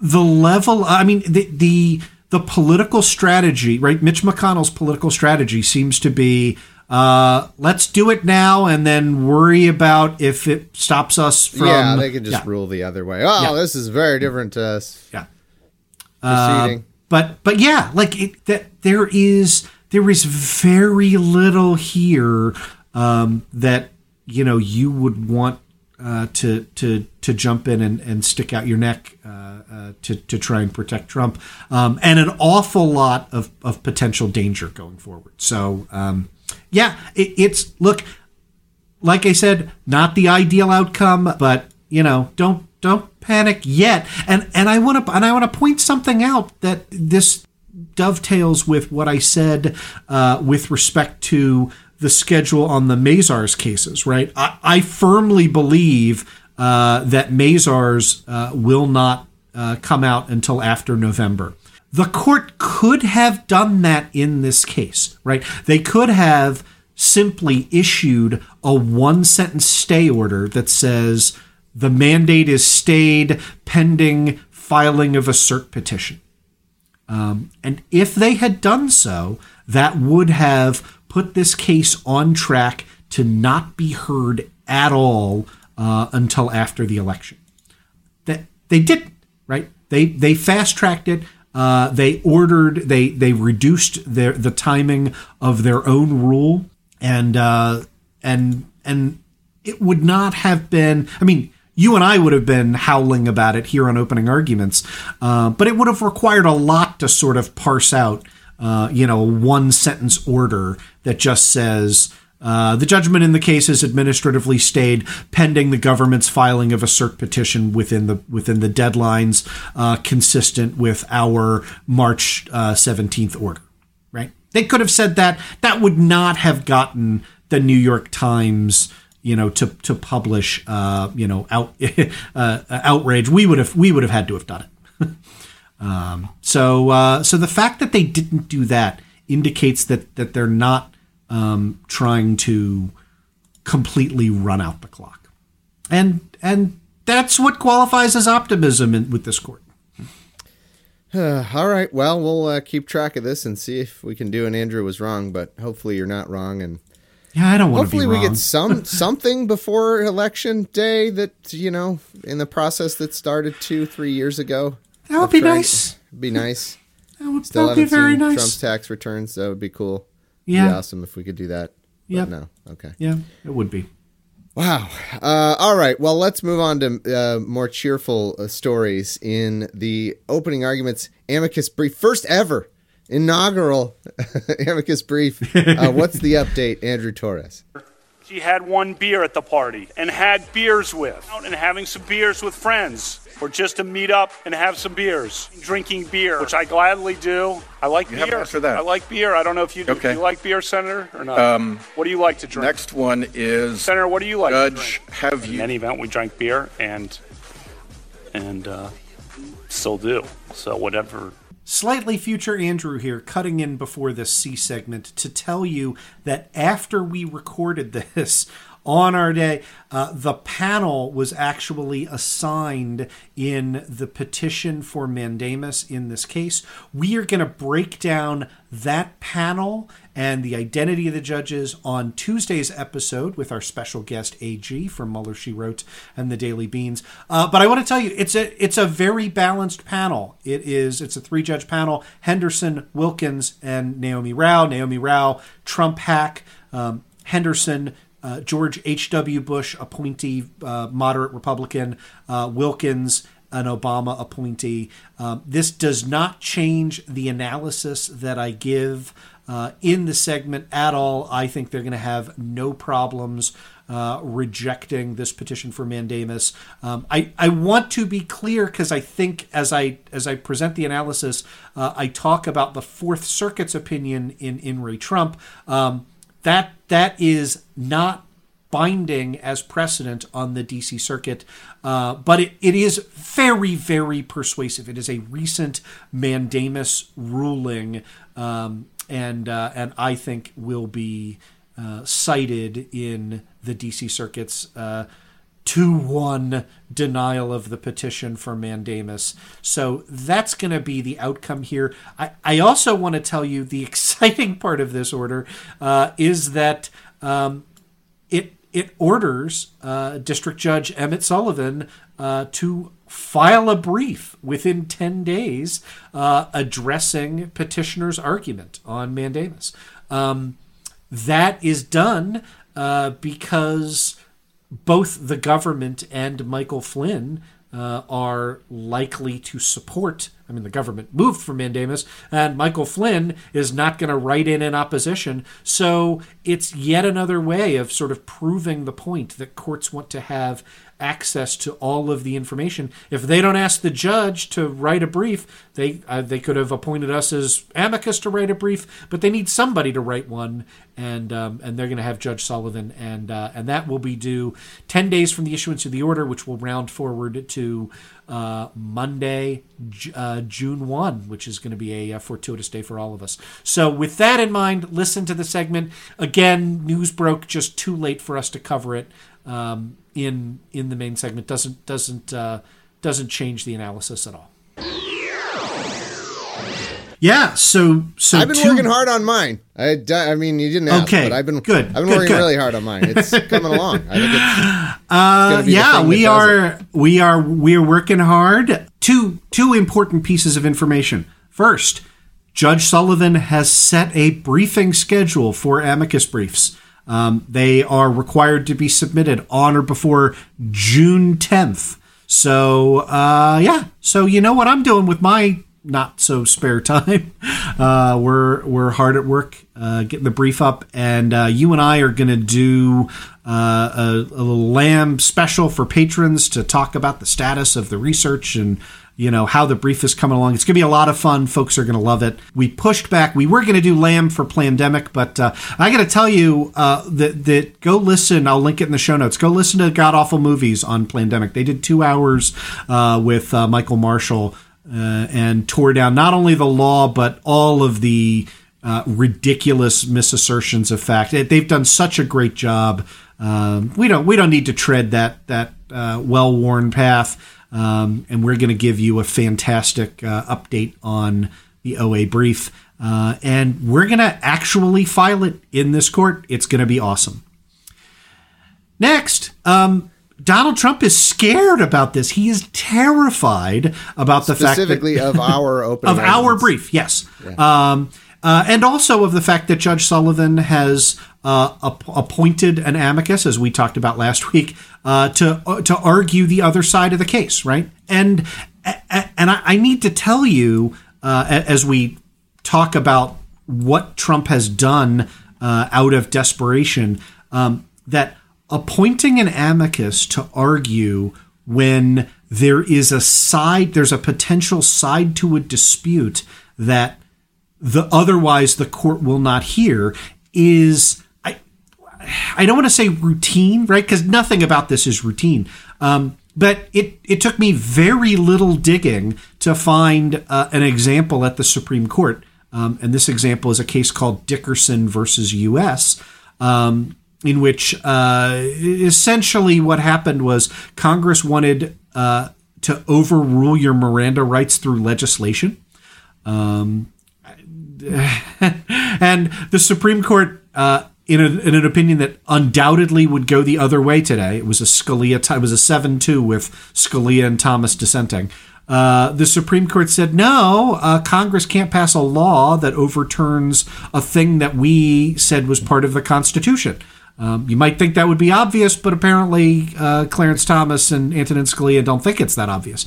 The political strategy, right? Mitch McConnell's political strategy seems to be, let's do it now and then worry about if it stops us from... Yeah, they could just rule the other way. This is very different to us. Yeah. Proceeding. But yeah, there is very little here that you would want to jump in and stick out your neck to try and protect Trump, and an awful lot of potential danger going forward. So it's look, like I said, not the ideal outcome, but don't panic yet. And I want to point something out that this dovetails with what I said with respect to the schedule on the Mazars cases, right? I firmly believe that Mazars will not come out until after November. The court could have done that in this case, right? They could have simply issued a one-sentence stay order that says the mandate is stayed pending filing of a cert petition. And if they had done so, that would have put this case on track to not be heard at all until after the election. They didn't, right? They fast-tracked it. They reduced the timing of their own rule, and it would not have been. I mean, you and I would have been howling about it here on Opening Arguments, but it would have required a lot to sort of parse out, a one-sentence order that just says the judgment in the case is administratively stayed pending the government's filing of a cert petition within the deadlines consistent with our March 17th order. They could have said that. That would not have gotten the New York Times, to publish, outrage. We would have had to have done it. So the fact that they didn't do that indicates that they're not trying to completely run out the clock, and that's what qualifies as optimism with this court. All right. Well, we'll keep track of this and see if we can do an Andrew was wrong, but hopefully you're not wrong. And yeah, I don't want to be wrong. Hopefully we get something before election day that, in the process that started 2-3 years ago. That would be nice. Be nice. That would Still be very seen nice. Trump's tax returns. That would be cool. Yeah. It'd be awesome if we could do that. Yeah. No. Okay. Yeah, it would be. Wow. All right. Well, let's move on to more cheerful stories in the opening arguments. Amicus brief, first ever inaugural amicus brief. What's the update, Andrew Torres? She had one beer at the party and had beers with, and having some beers with friends, or just to meet up and have some beers, drinking beer, which I gladly do. I like beer. After that. I like beer. I don't know if you do. Okay. Do you like beer, Senator, or not? What do you like to drink? Next one is Senator, what do you like Judge, to drink? have you? In any event, we drank beer and still do. So whatever. Slightly future Andrew here, cutting in before this C segment to tell you that after we recorded this on our day, the panel was actually assigned in the petition for mandamus in this case. We are going to break down that panel and the identity of the judges on Tuesday's episode with our special guest AG from Mueller, She Wrote and the Daily Beans. But I want to tell you, it's a very balanced panel. It's a 3-judge panel: Henderson, Wilkins, and Naomi Rao. Naomi Rao, Trump hack. Henderson, George H.W. Bush appointee, moderate Republican. Wilkins, an Obama appointee. This does not change the analysis that I give in the segment at all. I think they're going to have no problems rejecting this petition for mandamus. I want to be clear, because I think as I present the analysis, I talk about the Fourth Circuit's opinion in Ray Trump. That is not binding as precedent on the D.C. Circuit, but it is very, very persuasive. It is a recent mandamus ruling, and I think will be cited in the D.C. Circuit's 2-1 denial of the petition for mandamus. So that's going to be the outcome here. I also want to tell you the exciting part of this order is that it orders District Judge Emmett Sullivan to file a brief within 10 days addressing petitioner's argument on mandamus. That is done because both the government and Michael Flynn are likely to support. I mean, the government moved for mandamus, and Michael Flynn is not going to write in opposition. So it's yet another way of sort of proving the point that courts want to have access to all of the information. If they don't ask the judge to write a brief, they could have appointed us as amicus to write a brief, but they need somebody to write one, and they're going to have Judge Sullivan, and that will be due 10 days from the issuance of the order, which will round forward to Monday, June 1, which is going to be a fortuitous day for all of us. So with that in mind, listen to the segment. Again, news broke just too late for us to cover it in the main segment. Doesn't change the analysis at all. Yeah, so I've been working hard on mine. I mean, you didn't ask, but I've been working really hard on mine. It's coming along. I think it's gonna be the thing we are working hard. Two important pieces of information. First, Judge Sullivan has set a briefing schedule for amicus briefs. They are required to be submitted on or before June 10th. So so you know what I'm doing with my not so spare time. We're hard at work getting the brief up, and you and I are going to do a little Lamb special for patrons to talk about the status of the research and how the brief is coming along. It's going to be a lot of fun. Folks are going to love it. We pushed back. We were going to do Lamb for Plandemic, but I got to tell you that go listen. I'll link it in the show notes. Go listen to God Awful Movies on Plandemic. They did 2 hours with Michael Marshall and tore down not only the law, but all of the ridiculous misassertions of fact. They've done such a great job. We don't need to tread that well-worn path. And we're going to give you a fantastic update on the OA brief. And we're going to actually file it in this court. It's going to be awesome. Next, Donald Trump is scared about this. He is terrified about the fact that... Specifically of our opening of our brief, yes. Yeah. And also of the fact that Judge Sullivan has appointed an amicus, as we talked about last week, to argue the other side of the case, right? And I need to tell you, as we talk about what Trump has done out of desperation, that appointing an amicus to argue when there's a potential side to a dispute that otherwise the court will not hear is, I don't want to say routine, right? Because nothing about this is routine. But it took me very little digging to find an example at the Supreme Court. And this example is a case called Dickerson versus U.S., in which essentially what happened was Congress wanted to overrule your Miranda rights through legislation. And the Supreme Court, in an opinion that undoubtedly would go the other way today, it was a 7-2 with Scalia and Thomas dissenting. The Supreme Court said, no, Congress can't pass a law that overturns a thing that we said was part of the Constitution. You might think that would be obvious, but apparently Clarence Thomas and Antonin Scalia don't think it's that obvious.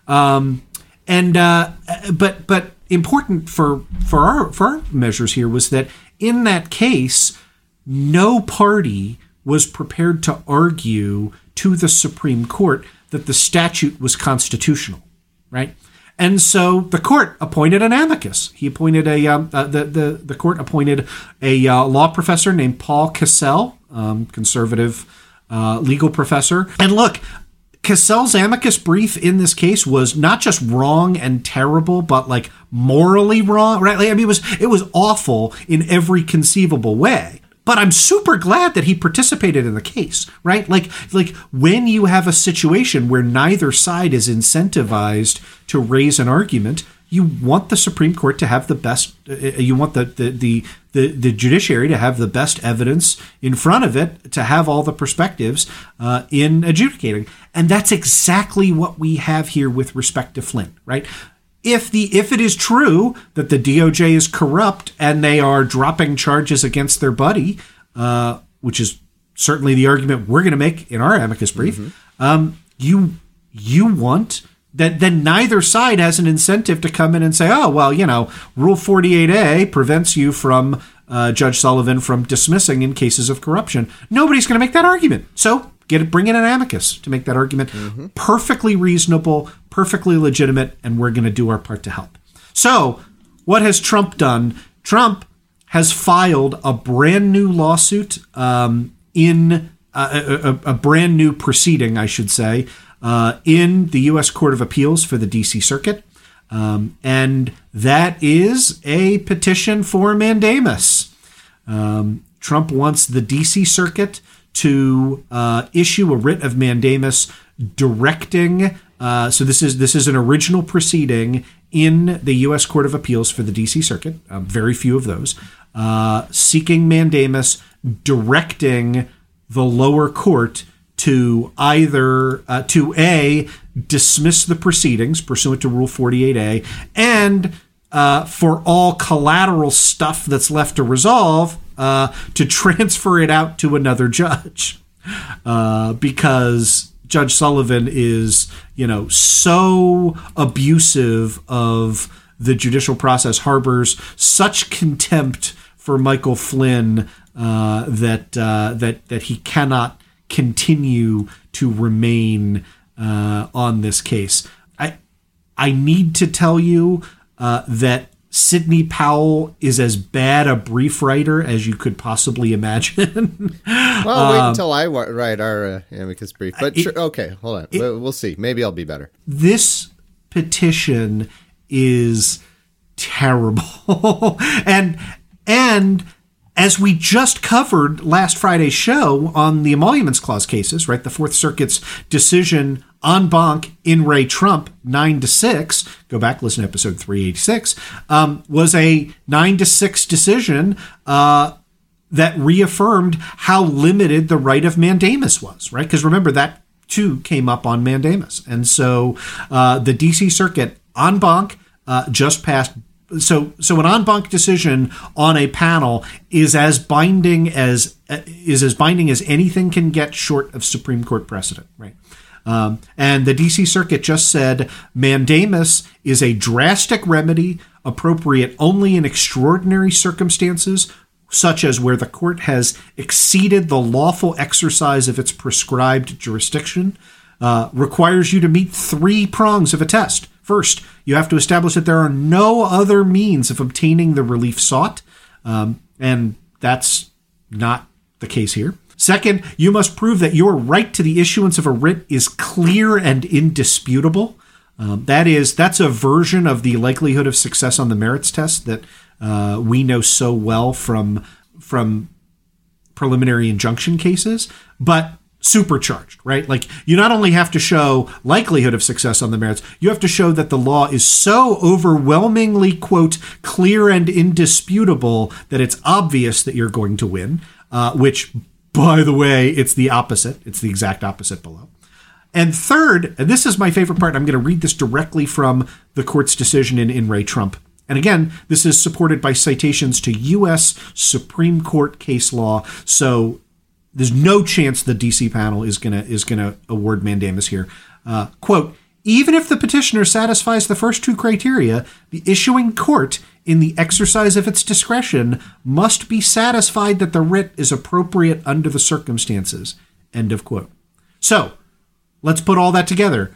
But important for our measures here was that in that case, no party was prepared to argue to the Supreme Court that the statute was constitutional, right? And so the court appointed an amicus. He appointed the court appointed a law professor named Paul Cassell, conservative legal professor. And look, Cassell's amicus brief in this case was not just wrong and terrible, but like morally wrong, right? Like, I mean, it was awful in every conceivable way. But I'm super glad that he participated in the case, right? Like when you have a situation where neither side is incentivized to raise an argument, you want the Supreme Court to have the best. You want the judiciary to have the best evidence in front of it to have all the perspectives in adjudicating, and that's exactly what we have here with respect to Flynn, right? If it is true that the DOJ is corrupt and they are dropping charges against their buddy, which is certainly the argument we're going to make in our amicus brief, you want that, then neither side has an incentive to come in and say, oh, well, Rule 48A prevents you from Judge Sullivan from dismissing in cases of corruption. Nobody's going to make that argument. So bring in an amicus to make that argument. Perfectly reasonable, perfectly legitimate, and we're going to do our part to help. So what has Trump done? Trump has filed a brand new lawsuit in a brand new proceeding, I should say, in the U.S. Court of Appeals for the D.C. Circuit. And that is a petition for mandamus. Trump wants the D.C. Circuit to issue a writ of mandamus directing. So this is an original proceeding in the U.S. Court of Appeals for the D.C. Circuit. Very few of those. Seeking mandamus directing the lower court to either to dismiss the proceedings pursuant to Rule 48A, and for all collateral stuff that's left to resolve, to transfer it out to another judge, because Judge Sullivan is, so abusive of the judicial process, harbors such contempt for Michael Flynn that he cannot continue to remain on this case. I need to tell you that Sidney Powell is as bad a brief writer as you could possibly imagine. Well, wait until I write our amicus brief. But sure, okay, hold on. We'll see. Maybe I'll be better. This petition is terrible. and as we just covered last Friday's show on the emoluments clause cases, right? The Fourth Circuit's decision en banc in Ray Trump 9-6, go back, listen to episode 386, was a 9-6 decision that reaffirmed how limited the right of mandamus was, right? Because remember, that too came up on mandamus. And so the DC Circuit en banc just passed. So an en banc decision on a panel is as binding as anything can get short of Supreme Court precedent, right? And the DC Circuit just said mandamus is a drastic remedy appropriate only in extraordinary circumstances, such as where the court has exceeded the lawful exercise of its prescribed jurisdiction, requires you to meet 3 prongs of a test. First, you have to establish that there are no other means of obtaining the relief sought, and that's not the case here. Second, you must prove that your right to the issuance of a writ is clear and indisputable. That's a version of the likelihood of success on the merits test that we know so well from preliminary injunction cases, but supercharged, right? Like, you not only have to show likelihood of success on the merits, you have to show that the law is so overwhelmingly, quote, clear and indisputable that it's obvious that you're going to win, which, by the way, it's the opposite. It's the exact opposite below. And third, and this is my favorite part, I'm going to read this directly from the court's decision in Ray Trump. And again, this is supported by citations to U.S. Supreme Court case law. So there's no chance the DC panel is gonna award mandamus here. Quote, even if the petitioner satisfies the first 2 criteria, the issuing court, in the exercise of its discretion, must be satisfied that the writ is appropriate under the circumstances. End of quote. So let's put all that together.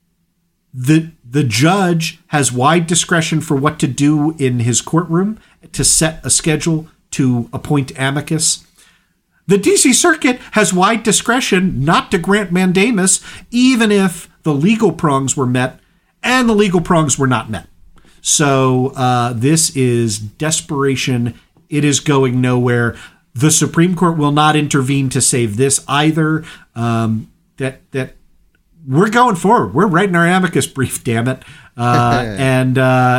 The judge has wide discretion for what to do in his courtroom, to set a schedule, to appoint amicus. The DC Circuit has wide discretion not to grant mandamus, even if the legal prongs were met and the legal prongs were not met. So this is desperation. It is going nowhere. The Supreme Court will not intervene to save this either. That we're going forward. We're writing our amicus brief, damn it. And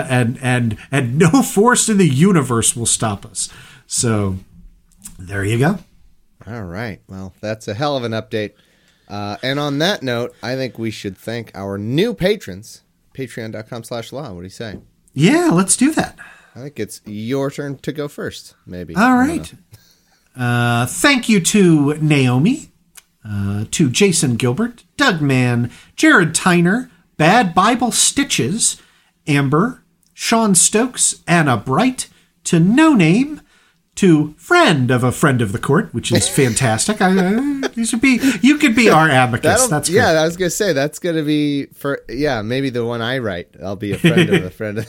no force in the universe will stop us. So there you go. All right. Well, that's a hell of an update. And on that note, I think we should thank our new patrons, patreon.com/law. What do you say? Yeah, let's do that. I think it's your turn to go first, maybe. All right. Thank you to Naomi, to Jason Gilbert, Doug Mann, Jared Tyner, Bad Bible Stitches, Amber, Sean Stokes, Anna Bright, to No Name, to friend of a friend of the court, which is fantastic. You could be our amicus. That's yeah. I was gonna say that's gonna be maybe the one I write. I'll be a friend of a friend.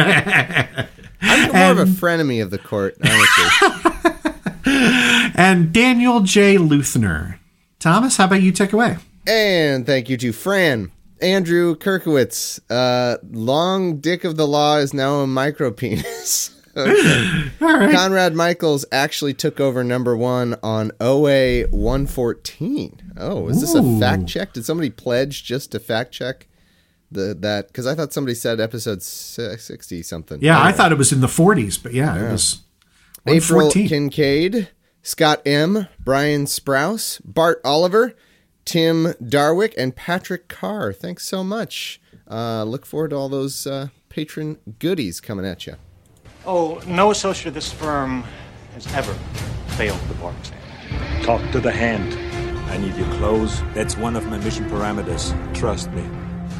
I'm more of a frenemy of the court, honestly. And Daniel J. Luthner. Thomas, how about you take away? And thank you to Fran, Andrew Kirkowitz. Long dick of the law is now a micro penis. Okay. All right. Conrad Michaels actually took over number 1 on OA 114. Oh, is this a fact check? Did somebody pledge just to fact check that? Because I thought somebody said episode 60 something. Yeah, I thought it was in the 40s, but yeah. It was 114. April Kincaid, Scott M., Brian Sprouse, Bart Oliver, Tim Darwick, and Patrick Carr. Thanks so much. Look forward to all those patron goodies coming at you. Oh, no associate of this firm has ever failed the bar exam. Talk to the hand. I need your clothes. That's one of my mission parameters. Trust me.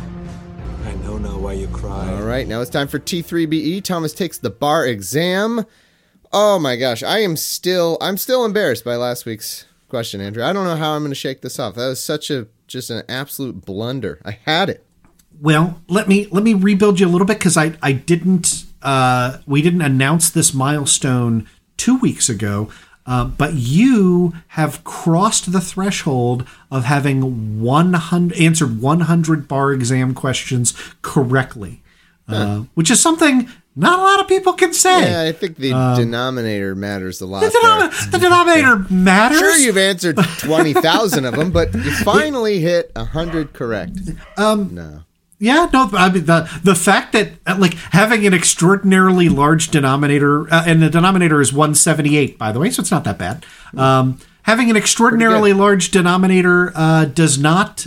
I know now why you cry. All right, now it's time for T3BE. Thomas takes the bar exam. Oh my gosh, I'm still embarrassed by last week's question, Andrew. I don't know how I'm going to shake this off. That was just an absolute blunder. I had it. Well, let me rebuild you a little bit, because I didn't we didn't announce this milestone 2 weeks ago, but you have crossed the threshold of having answered 100 bar exam questions correctly, which is something not a lot of people can say. Yeah, I think the denominator matters a lot. The denominator matters. Sure, you've answered 20,000 of them, but you finally hit 100 correct. No. Yeah, no, I mean, the fact that, like, having an extraordinarily large denominator, and the denominator is 178, by the way, so it's not that bad. Having an extraordinarily large denominator does not,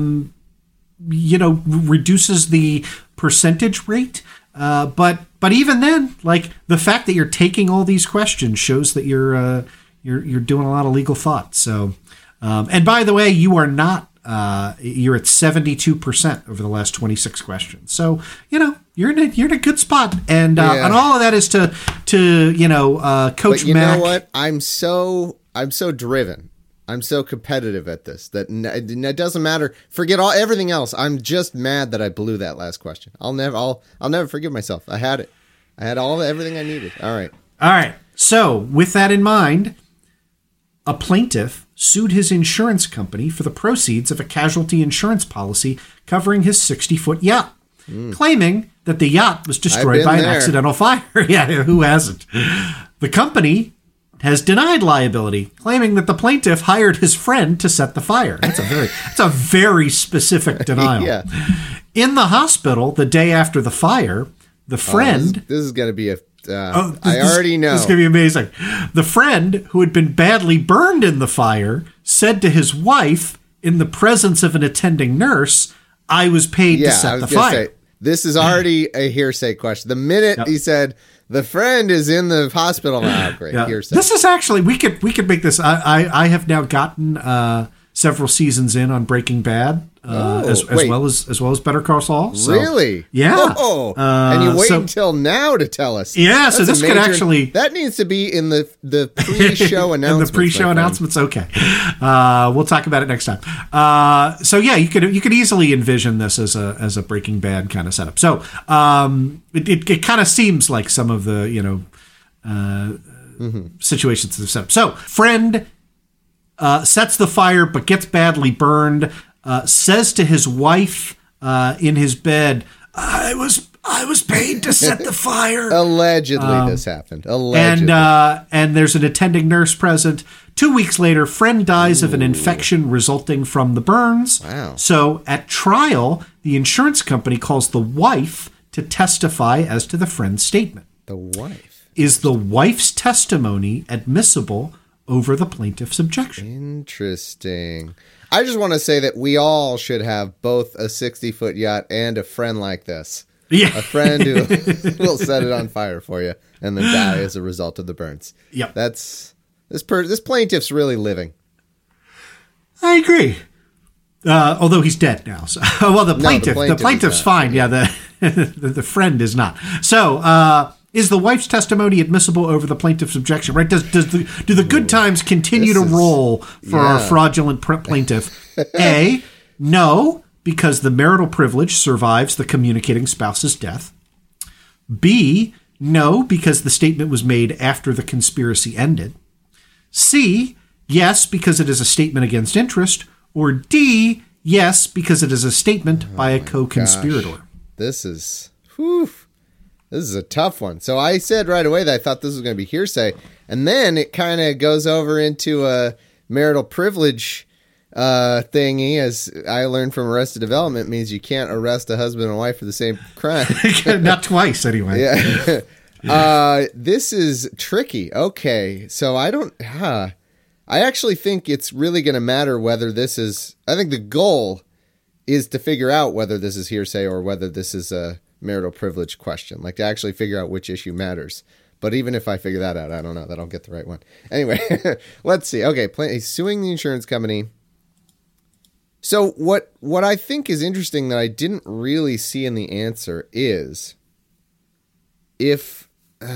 reduces the percentage rate. But even then, like, the fact that you're taking all these questions shows that you're doing a lot of legal thought. So, and by the way, you are not. You're at 72% over the last 26 questions. So, you're in a good spot. And and all of that is to Coach But you Mac. know what? I'm so driven. I'm so competitive at this that it doesn't matter. Forget everything else. I'm just mad that I blew that last question. I'll never forgive myself. I had it. I had everything I needed. All right. So, with that in mind, a plaintiff sued his insurance company for the proceeds of a casualty insurance policy covering his 60-foot yacht, claiming that the yacht was destroyed by an accidental fire. Yeah, who hasn't? The company has denied liability, claiming that the plaintiff hired his friend to set the fire. That's a very specific denial. Yeah. In the hospital the day after the fire, the friend... this is going to be I already know. This is going to be amazing. The friend, who had been badly burned in the fire, said to his wife, in the presence of an attending nurse, I was paid to set the fire. Say, this is already a hearsay question. The minute he said, the friend is in the hospital now, great, hearsay. This is actually, we could make this, I have now gotten several seasons in on Breaking Bad. As well as Better Call Saul. So, really? Yeah. Oh, and you wait until now to tell us. Yeah, so this could actually... That needs to be in the pre-show announcements. In the pre-show announcements, okay. We'll talk about it next time. So yeah, you could easily envision this as a Breaking Bad kind of setup. So it kind of seems like some of the situations that are set up. So friend sets the fire but gets badly burned. Says to his wife in his bed, I was paid to set the fire. Allegedly, this happened. Allegedly. And there's an attending nurse present. 2 weeks later, friend dies of an infection resulting from the burns. Wow. So at trial, the insurance company calls the wife to testify as to the friend's statement. The wife? Is the wife's testimony admissible over the plaintiff's objection? Interesting. I just want to say that we all should have both a 60-foot yacht and a friend like this. Yeah. A friend who will set it on fire for you and then die as a result of the burns. Yep. This plaintiff's really living. I agree. Although he's dead now. So, well, the plaintiff's fine. Yeah, the friend is not. So, is the wife's testimony admissible over the plaintiff's objection? Right? Do the good times continue to roll for our fraudulent plaintiff? A, no, because the marital privilege survives the communicating spouse's death. B, no, because the statement was made after the conspiracy ended. C, yes, because it is a statement against interest. Or D, yes, because it is a statement by a co-conspirator. Gosh. This is a tough one. So I said right away that I thought this was going to be hearsay. And then it kind of goes over into a marital privilege thingy, as I learned from Arrested Development, means you can't arrest a husband and wife for the same crime. Not twice, anyway. Yeah. This is tricky. Okay. So I actually think it's really going to matter whether this is... I think the goal is to figure out whether this is hearsay or whether this is a marital privilege question, like to actually figure out which issue matters. But even if I figure that out, I don't know that I'll get the right one. Anyway, let's see. Okay, he's suing the insurance company. So what I think is interesting that I didn't really see in the answer is if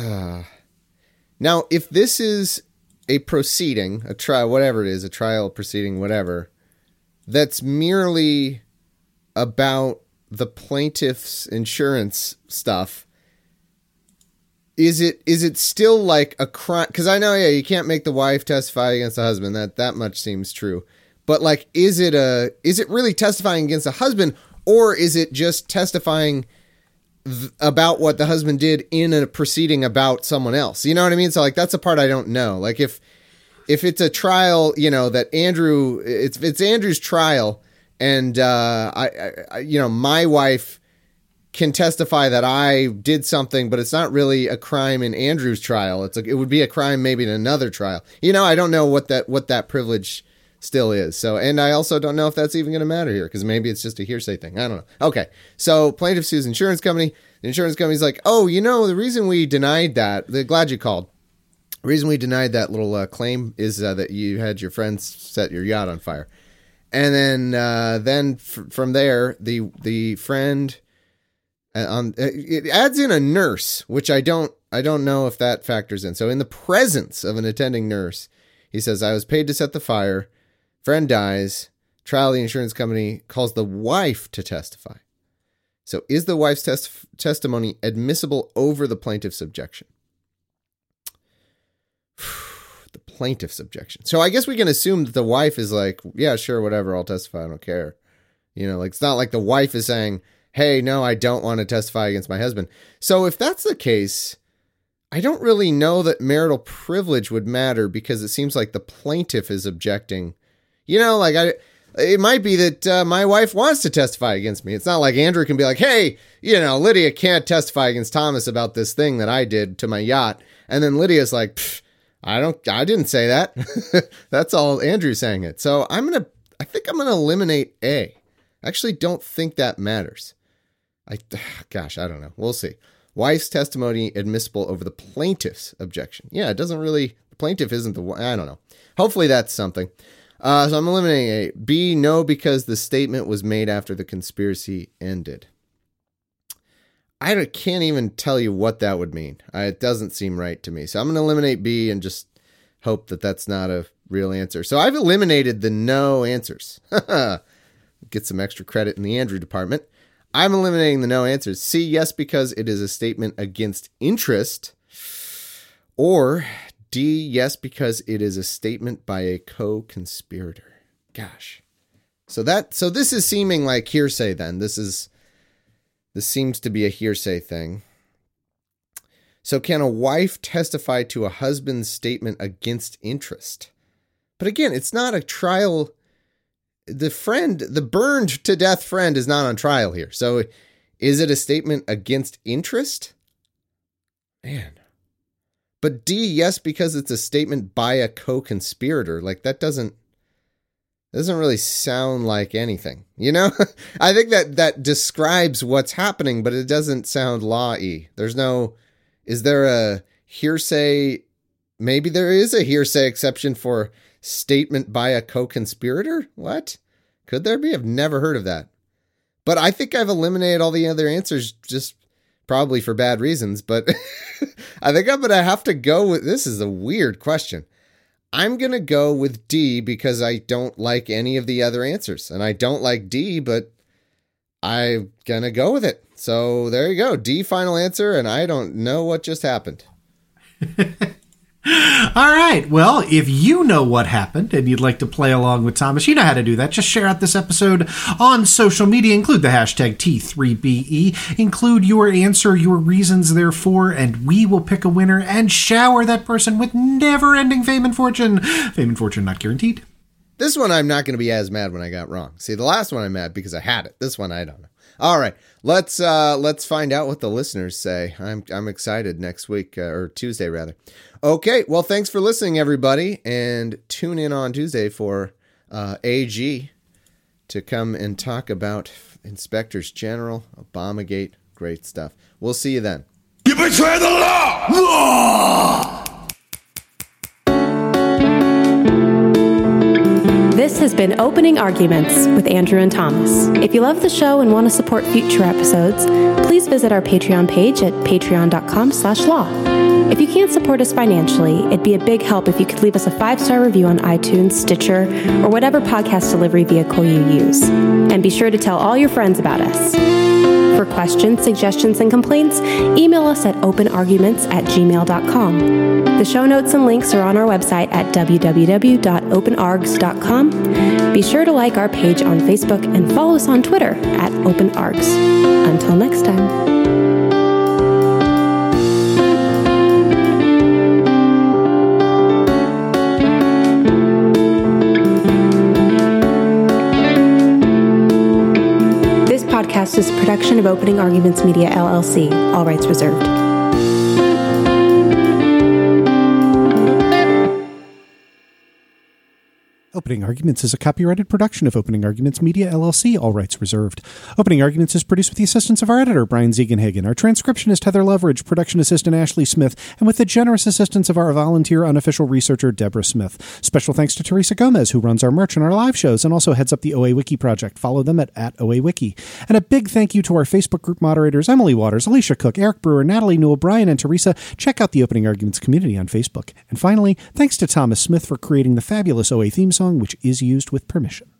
this is a proceeding, a trial, whatever it is, a trial proceeding, whatever, that's merely about the plaintiff's insurance stuff, is it still like a crime? Because I know, you can't make the wife testify against the husband. That much seems true. But like, is it really testifying against the husband, or is it just testifying about what the husband did in a proceeding about someone else? You know what I mean? So like, that's the part I don't know. Like if it's a trial, that Andrew, it's Andrew's trial, and my wife can testify that I did something, but it's not really a crime in Andrew's trial. It would be a crime maybe in another trial. I don't know what that privilege still is. So, and I also don't know if that's even going to matter here, because maybe it's just a hearsay thing. I don't know. Okay. So plaintiff sues insurance company. The insurance company's like, oh, the reason we denied that, glad you called. The reason we denied that little claim is that you had your friends set your yacht on fire. And then from there, the friend, it adds in a nurse, which I don't know if that factors in. So in the presence of an attending nurse, he says, I was paid to set the fire. Friend dies. Trial, the insurance company calls the wife to testify. So is the wife's testimony admissible over the plaintiff's objection? The plaintiff's objection. So I guess we can assume that the wife is like, yeah, sure, whatever, I'll testify, I don't care. It's not like the wife is saying, hey, no, I don't want to testify against my husband. So if that's the case, I don't really know that marital privilege would matter, because it seems like the plaintiff is objecting. It might be that my wife wants to testify against me. It's not like Andrew can be like, hey, Lydia can't testify against Thomas about this thing that I did to my yacht. And then Lydia's like, I didn't say that. That's all Andrew's saying it. So I think I'm going to eliminate A. I actually don't think that matters. I don't know. We'll see. Wife's testimony admissible over the plaintiff's objection. Yeah, it doesn't really, the plaintiff isn't I don't know. Hopefully that's something. So I'm eliminating A. B, no, because the statement was made after the conspiracy ended. I can't even tell you what that would mean. It doesn't seem right to me. So I'm going to eliminate B and just hope that that's not a real answer. So I've eliminated the no answers. Get some extra credit in the Andrew department. I'm eliminating the no answers. C, yes, because it is a statement against interest. Or D, yes, because it is a statement by a co-conspirator. Gosh. So this is seeming like hearsay then. This seems to be a hearsay thing. So can a wife testify to a husband's statement against interest? But again, it's not a trial. The burned to death friend is not on trial here. So is it a statement against interest? Man. But D, yes, because it's a statement by a co-conspirator. Like that doesn't really sound like anything, I think that describes what's happening, but it doesn't sound law-y. Is there a hearsay? Maybe there is a hearsay exception for statement by a co-conspirator. What? Could there be? I've never heard of that. But I think I've eliminated all the other answers, just probably for bad reasons, but I think I'm going to have to go with, this is a weird question. I'm going to go with D because I don't like any of the other answers. And I don't like D, but I'm going to go with it. So there you go. D, final answer. And I don't know what just happened. All right. Well, if you know what happened and you'd like to play along with Thomas, you know how to do that. Just share out this episode on social media. Include the hashtag T3BE. Include your answer, your reasons therefore, and we will pick a winner and shower that person with never-ending fame and fortune. Fame and fortune not guaranteed. This one I'm not going to be as mad when I got wrong. See, the last one I'm mad because I had it. This one I don't know. All right, let's find out what the listeners say. I'm excited next week, or Tuesday rather. Okay, well, thanks for listening, everybody, and tune in on Tuesday for AG to come and talk about Inspectors General, Obamagate, great stuff. We'll see you then. You betray the law! Law! This has been Opening Arguments with Andrew and Thomas. If you love the show and want to support future episodes, please visit our Patreon page at patreon.com/law. If you can't support us financially, it'd be a big help if you could leave us a 5-star review on iTunes, Stitcher, or whatever podcast delivery vehicle you use. And be sure to tell all your friends about us. For questions, suggestions, and complaints, email us at openarguments@gmail.com. The show notes and links are on our website at www.openargs.com. Be sure to like our page on Facebook and follow us on Twitter at OpenArgs. Until next time. This podcast is a production of Opening Arguments Media, LLC. All rights reserved. Opening Arguments is a copyrighted production of Opening Arguments Media, LLC, all rights reserved. Opening Arguments is produced with the assistance of our editor, Brian Ziegenhagen, our transcriptionist, Heather Loveridge, production assistant, Ashley Smith, and with the generous assistance of our volunteer unofficial researcher, Deborah Smith. Special thanks to Teresa Gomez, who runs our merch and our live shows and also heads up the OA Wiki project. Follow them at OAWiki. And a big thank you to our Facebook group moderators, Emily Waters, Alicia Cook, Eric Brewer, Natalie Newell, Brian, and Teresa. Check out the Opening Arguments community on Facebook. And finally, thanks to Thomas Smith for creating the fabulous OA theme song, which is used with permission.